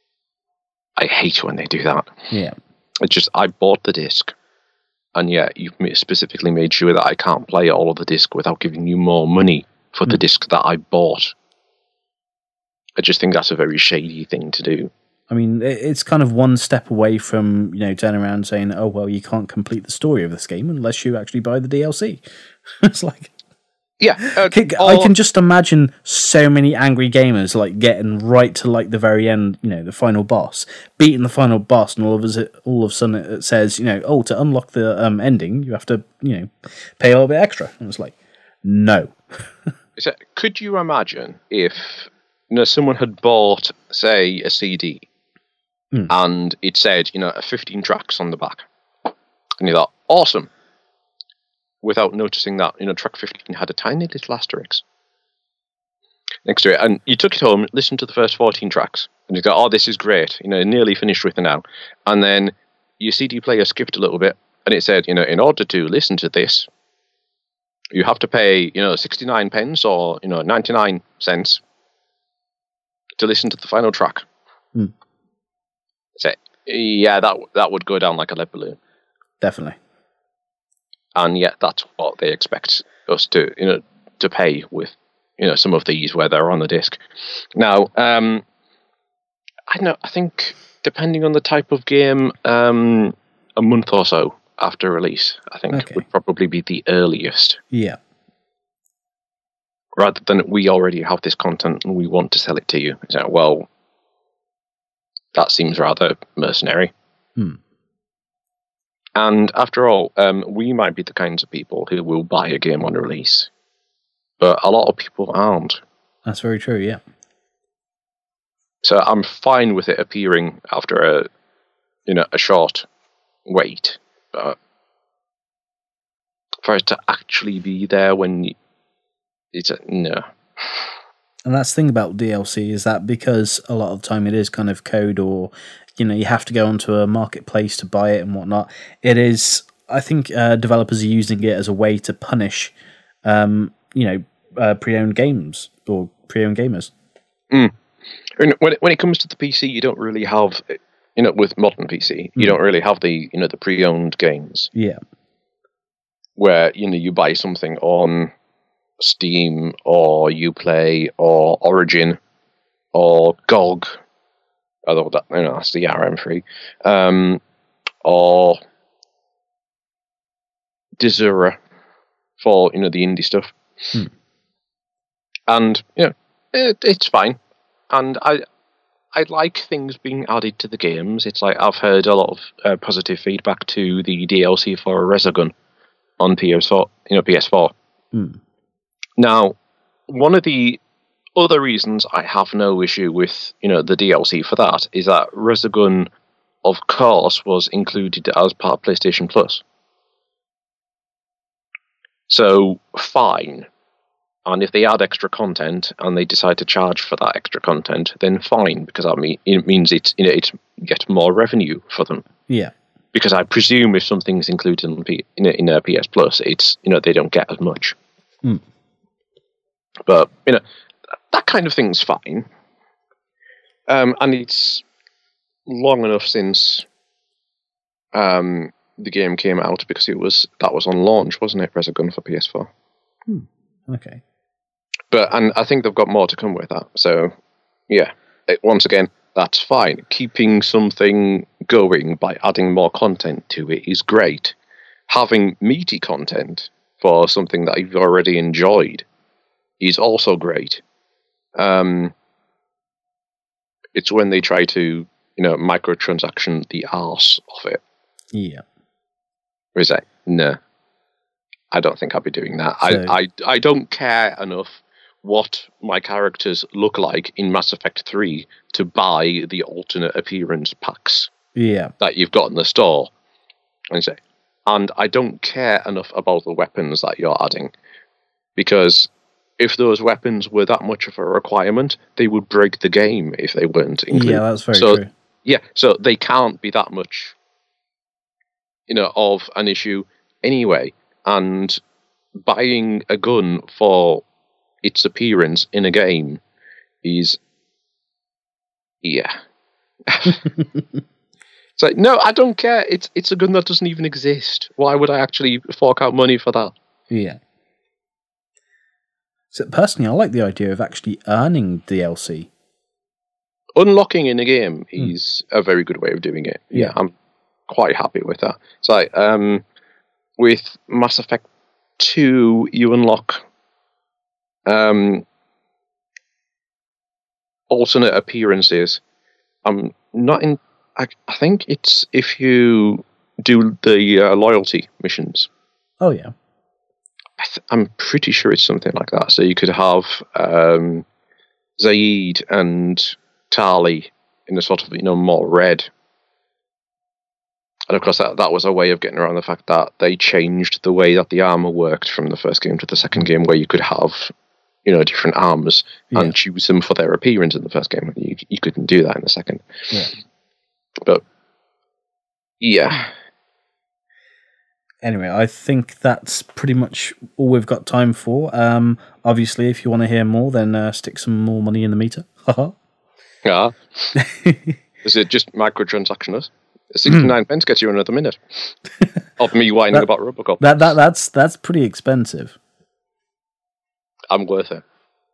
I hate when they do that. Yeah. I bought the disc, and you've specifically made sure that I can't play all of the disc without giving you more money for the disc that I bought. I just think that's a very shady thing to do. I mean, it's kind of one step away from, turning around and saying, oh, well, you can't complete the story of this game unless you actually buy the DLC. It's like... Yeah. I can just imagine so many angry gamers, getting right to, the very end, the final boss, beating the final boss, and all of a sudden it says, to unlock the ending, you have to, pay a little bit extra. And it's like, no. So, could you imagine if, someone had bought, say, a CD, and it said, 15 tracks on the back, and you thought, awesome, without noticing that, track 15 had a tiny little asterisk next to it, and you took it home, listened to the first 14 tracks, and you go, oh, this is great, nearly finished with it now, and then your CD player skipped a little bit, and it said, in order to listen to this, you have to pay, 69 pence or, 99 cents to listen to the final track. So, yeah, that would go down like a lead balloon. Definitely. And yet that's what they expect us to, to pay with, some of these where they're on the disc. Now, I don't know, I think depending on the type of game, a month or so after release, I think would probably be the earliest. Yeah. Rather than we already have this content and we want to sell it to you. So, well, that seems rather mercenary. And after all, we might be the kinds of people who will buy a game on release, but a lot of people aren't. That's very true, yeah. So I'm fine with it appearing after a short wait, but for it to actually be there when it's no. And that's the thing about DLC is that because a lot of the time it is kind of code or, you have to go onto a marketplace to buy it and whatnot. It is, I think developers are using it as a way to punish, pre-owned games or pre-owned gamers. And when it comes to the PC, you don't really have, with modern PC, you don't really have the, the pre-owned games. Yeah. Where, you buy something on Steam or Uplay or Origin or GOG, although that that's the RM free, or Desura for the indie stuff, and it's fine, and I like things being added to the games. It's like I've heard a lot of positive feedback to the DLC for Resogun on PS4, PS4. Now, one of the other reasons I have no issue with, the DLC for that is that Resogun, of course, was included as part of PlayStation Plus. So, fine. And if they add extra content and they decide to charge for that extra content, then fine, because it means it gets more revenue for them. Yeah. Because I presume if something's included in a PS Plus, it's they don't get as much. But, that kind of thing's fine. And it's long enough since the game came out, because that was on launch, wasn't it, Resogun for PS4? Okay. And I think they've got more to come with that. So, yeah, once again, that's fine. Keeping something going by adding more content to it is great. Having meaty content for something that you've already enjoyed is also great. It's when they try to, microtransaction the arse of it. Yeah. Or is that? No. I don't think I'll be doing that. So, I don't care enough what my characters look like in Mass Effect 3 to buy the alternate appearance packs that you've got in the store. And I don't care enough about the weapons that you're adding, because if those weapons were that much of a requirement, they would break the game if they weren't included. Yeah, that's very true. Yeah, so they can't be that much, of an issue anyway. And buying a gun for its appearance in a game is, It's like, no, I don't care. It's a gun that doesn't even exist. Why would I actually fork out money for that? Yeah. So personally, I like the idea of actually earning DLC. Unlocking in a game is a very good way of doing it. Yeah, I'm quite happy with that. It's like, with Mass Effect 2, you unlock alternate appearances. I'm not in. I think it's if you do the loyalty missions. Oh yeah. I'm pretty sure it's something like that. So you could have Zaid and Tali in a sort of more red. And of course, that was a way of getting around the fact that they changed the way that the armor worked from the first game to the second game, where you could have, different armors and choose them for their appearance in the first game. You couldn't do that in the second. Yeah. But, yeah. Anyway, I think that's pretty much all we've got time for. Obviously, if you want to hear more, then stick some more money in the meter. Yeah. Is it just microtransactioners? 69 pence gets you another minute of me whining about Robocop. That's pretty expensive. I'm worth it.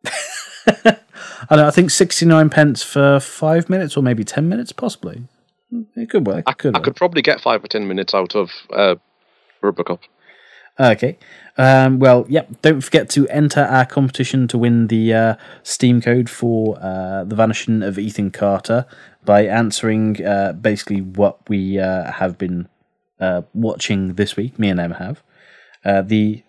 I think 69 pence for 5 minutes or maybe 10 minutes, possibly. It could work. I could probably get 5 or 10 minutes out of Robocop. Okay. Don't forget to enter our competition to win the Steam code for The Vanishing of Ethan Carter by answering basically what we have been watching this week. Me and Em have. The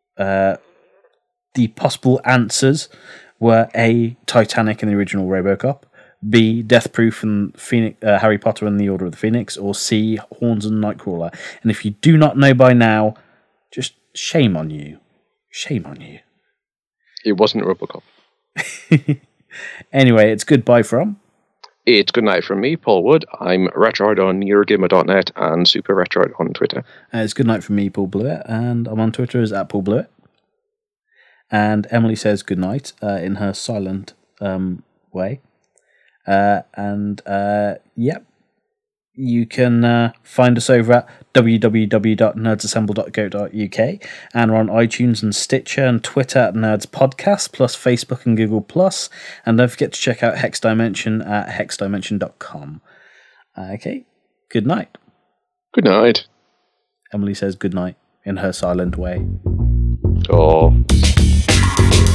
possible answers were A, Titanic and the original Robocop, B, Death Proof and Harry Potter and the Order of the Phoenix, or C, Horns and Nightcrawler. And if you do not know by now, just shame on you. Shame on you. It wasn't Robocop. Anyway, it's goodbye from... It's good night from me, Paul Wood. I'm Retroid on Eurogamer.net and Super Retroid on Twitter. It's good night from me, Paul Blewett, and I'm on Twitter as @PaulBlewett. And Emily says good night in her silent way. You can find us over at www.nerdsassemble.co.uk, and we're on iTunes and Stitcher and Twitter at Nerds Podcast, plus Facebook and Google+. And don't forget to check out Hex Dimension at hexdimension.com. Okay, good night. Good night. Emily says good night in her silent way. Oh.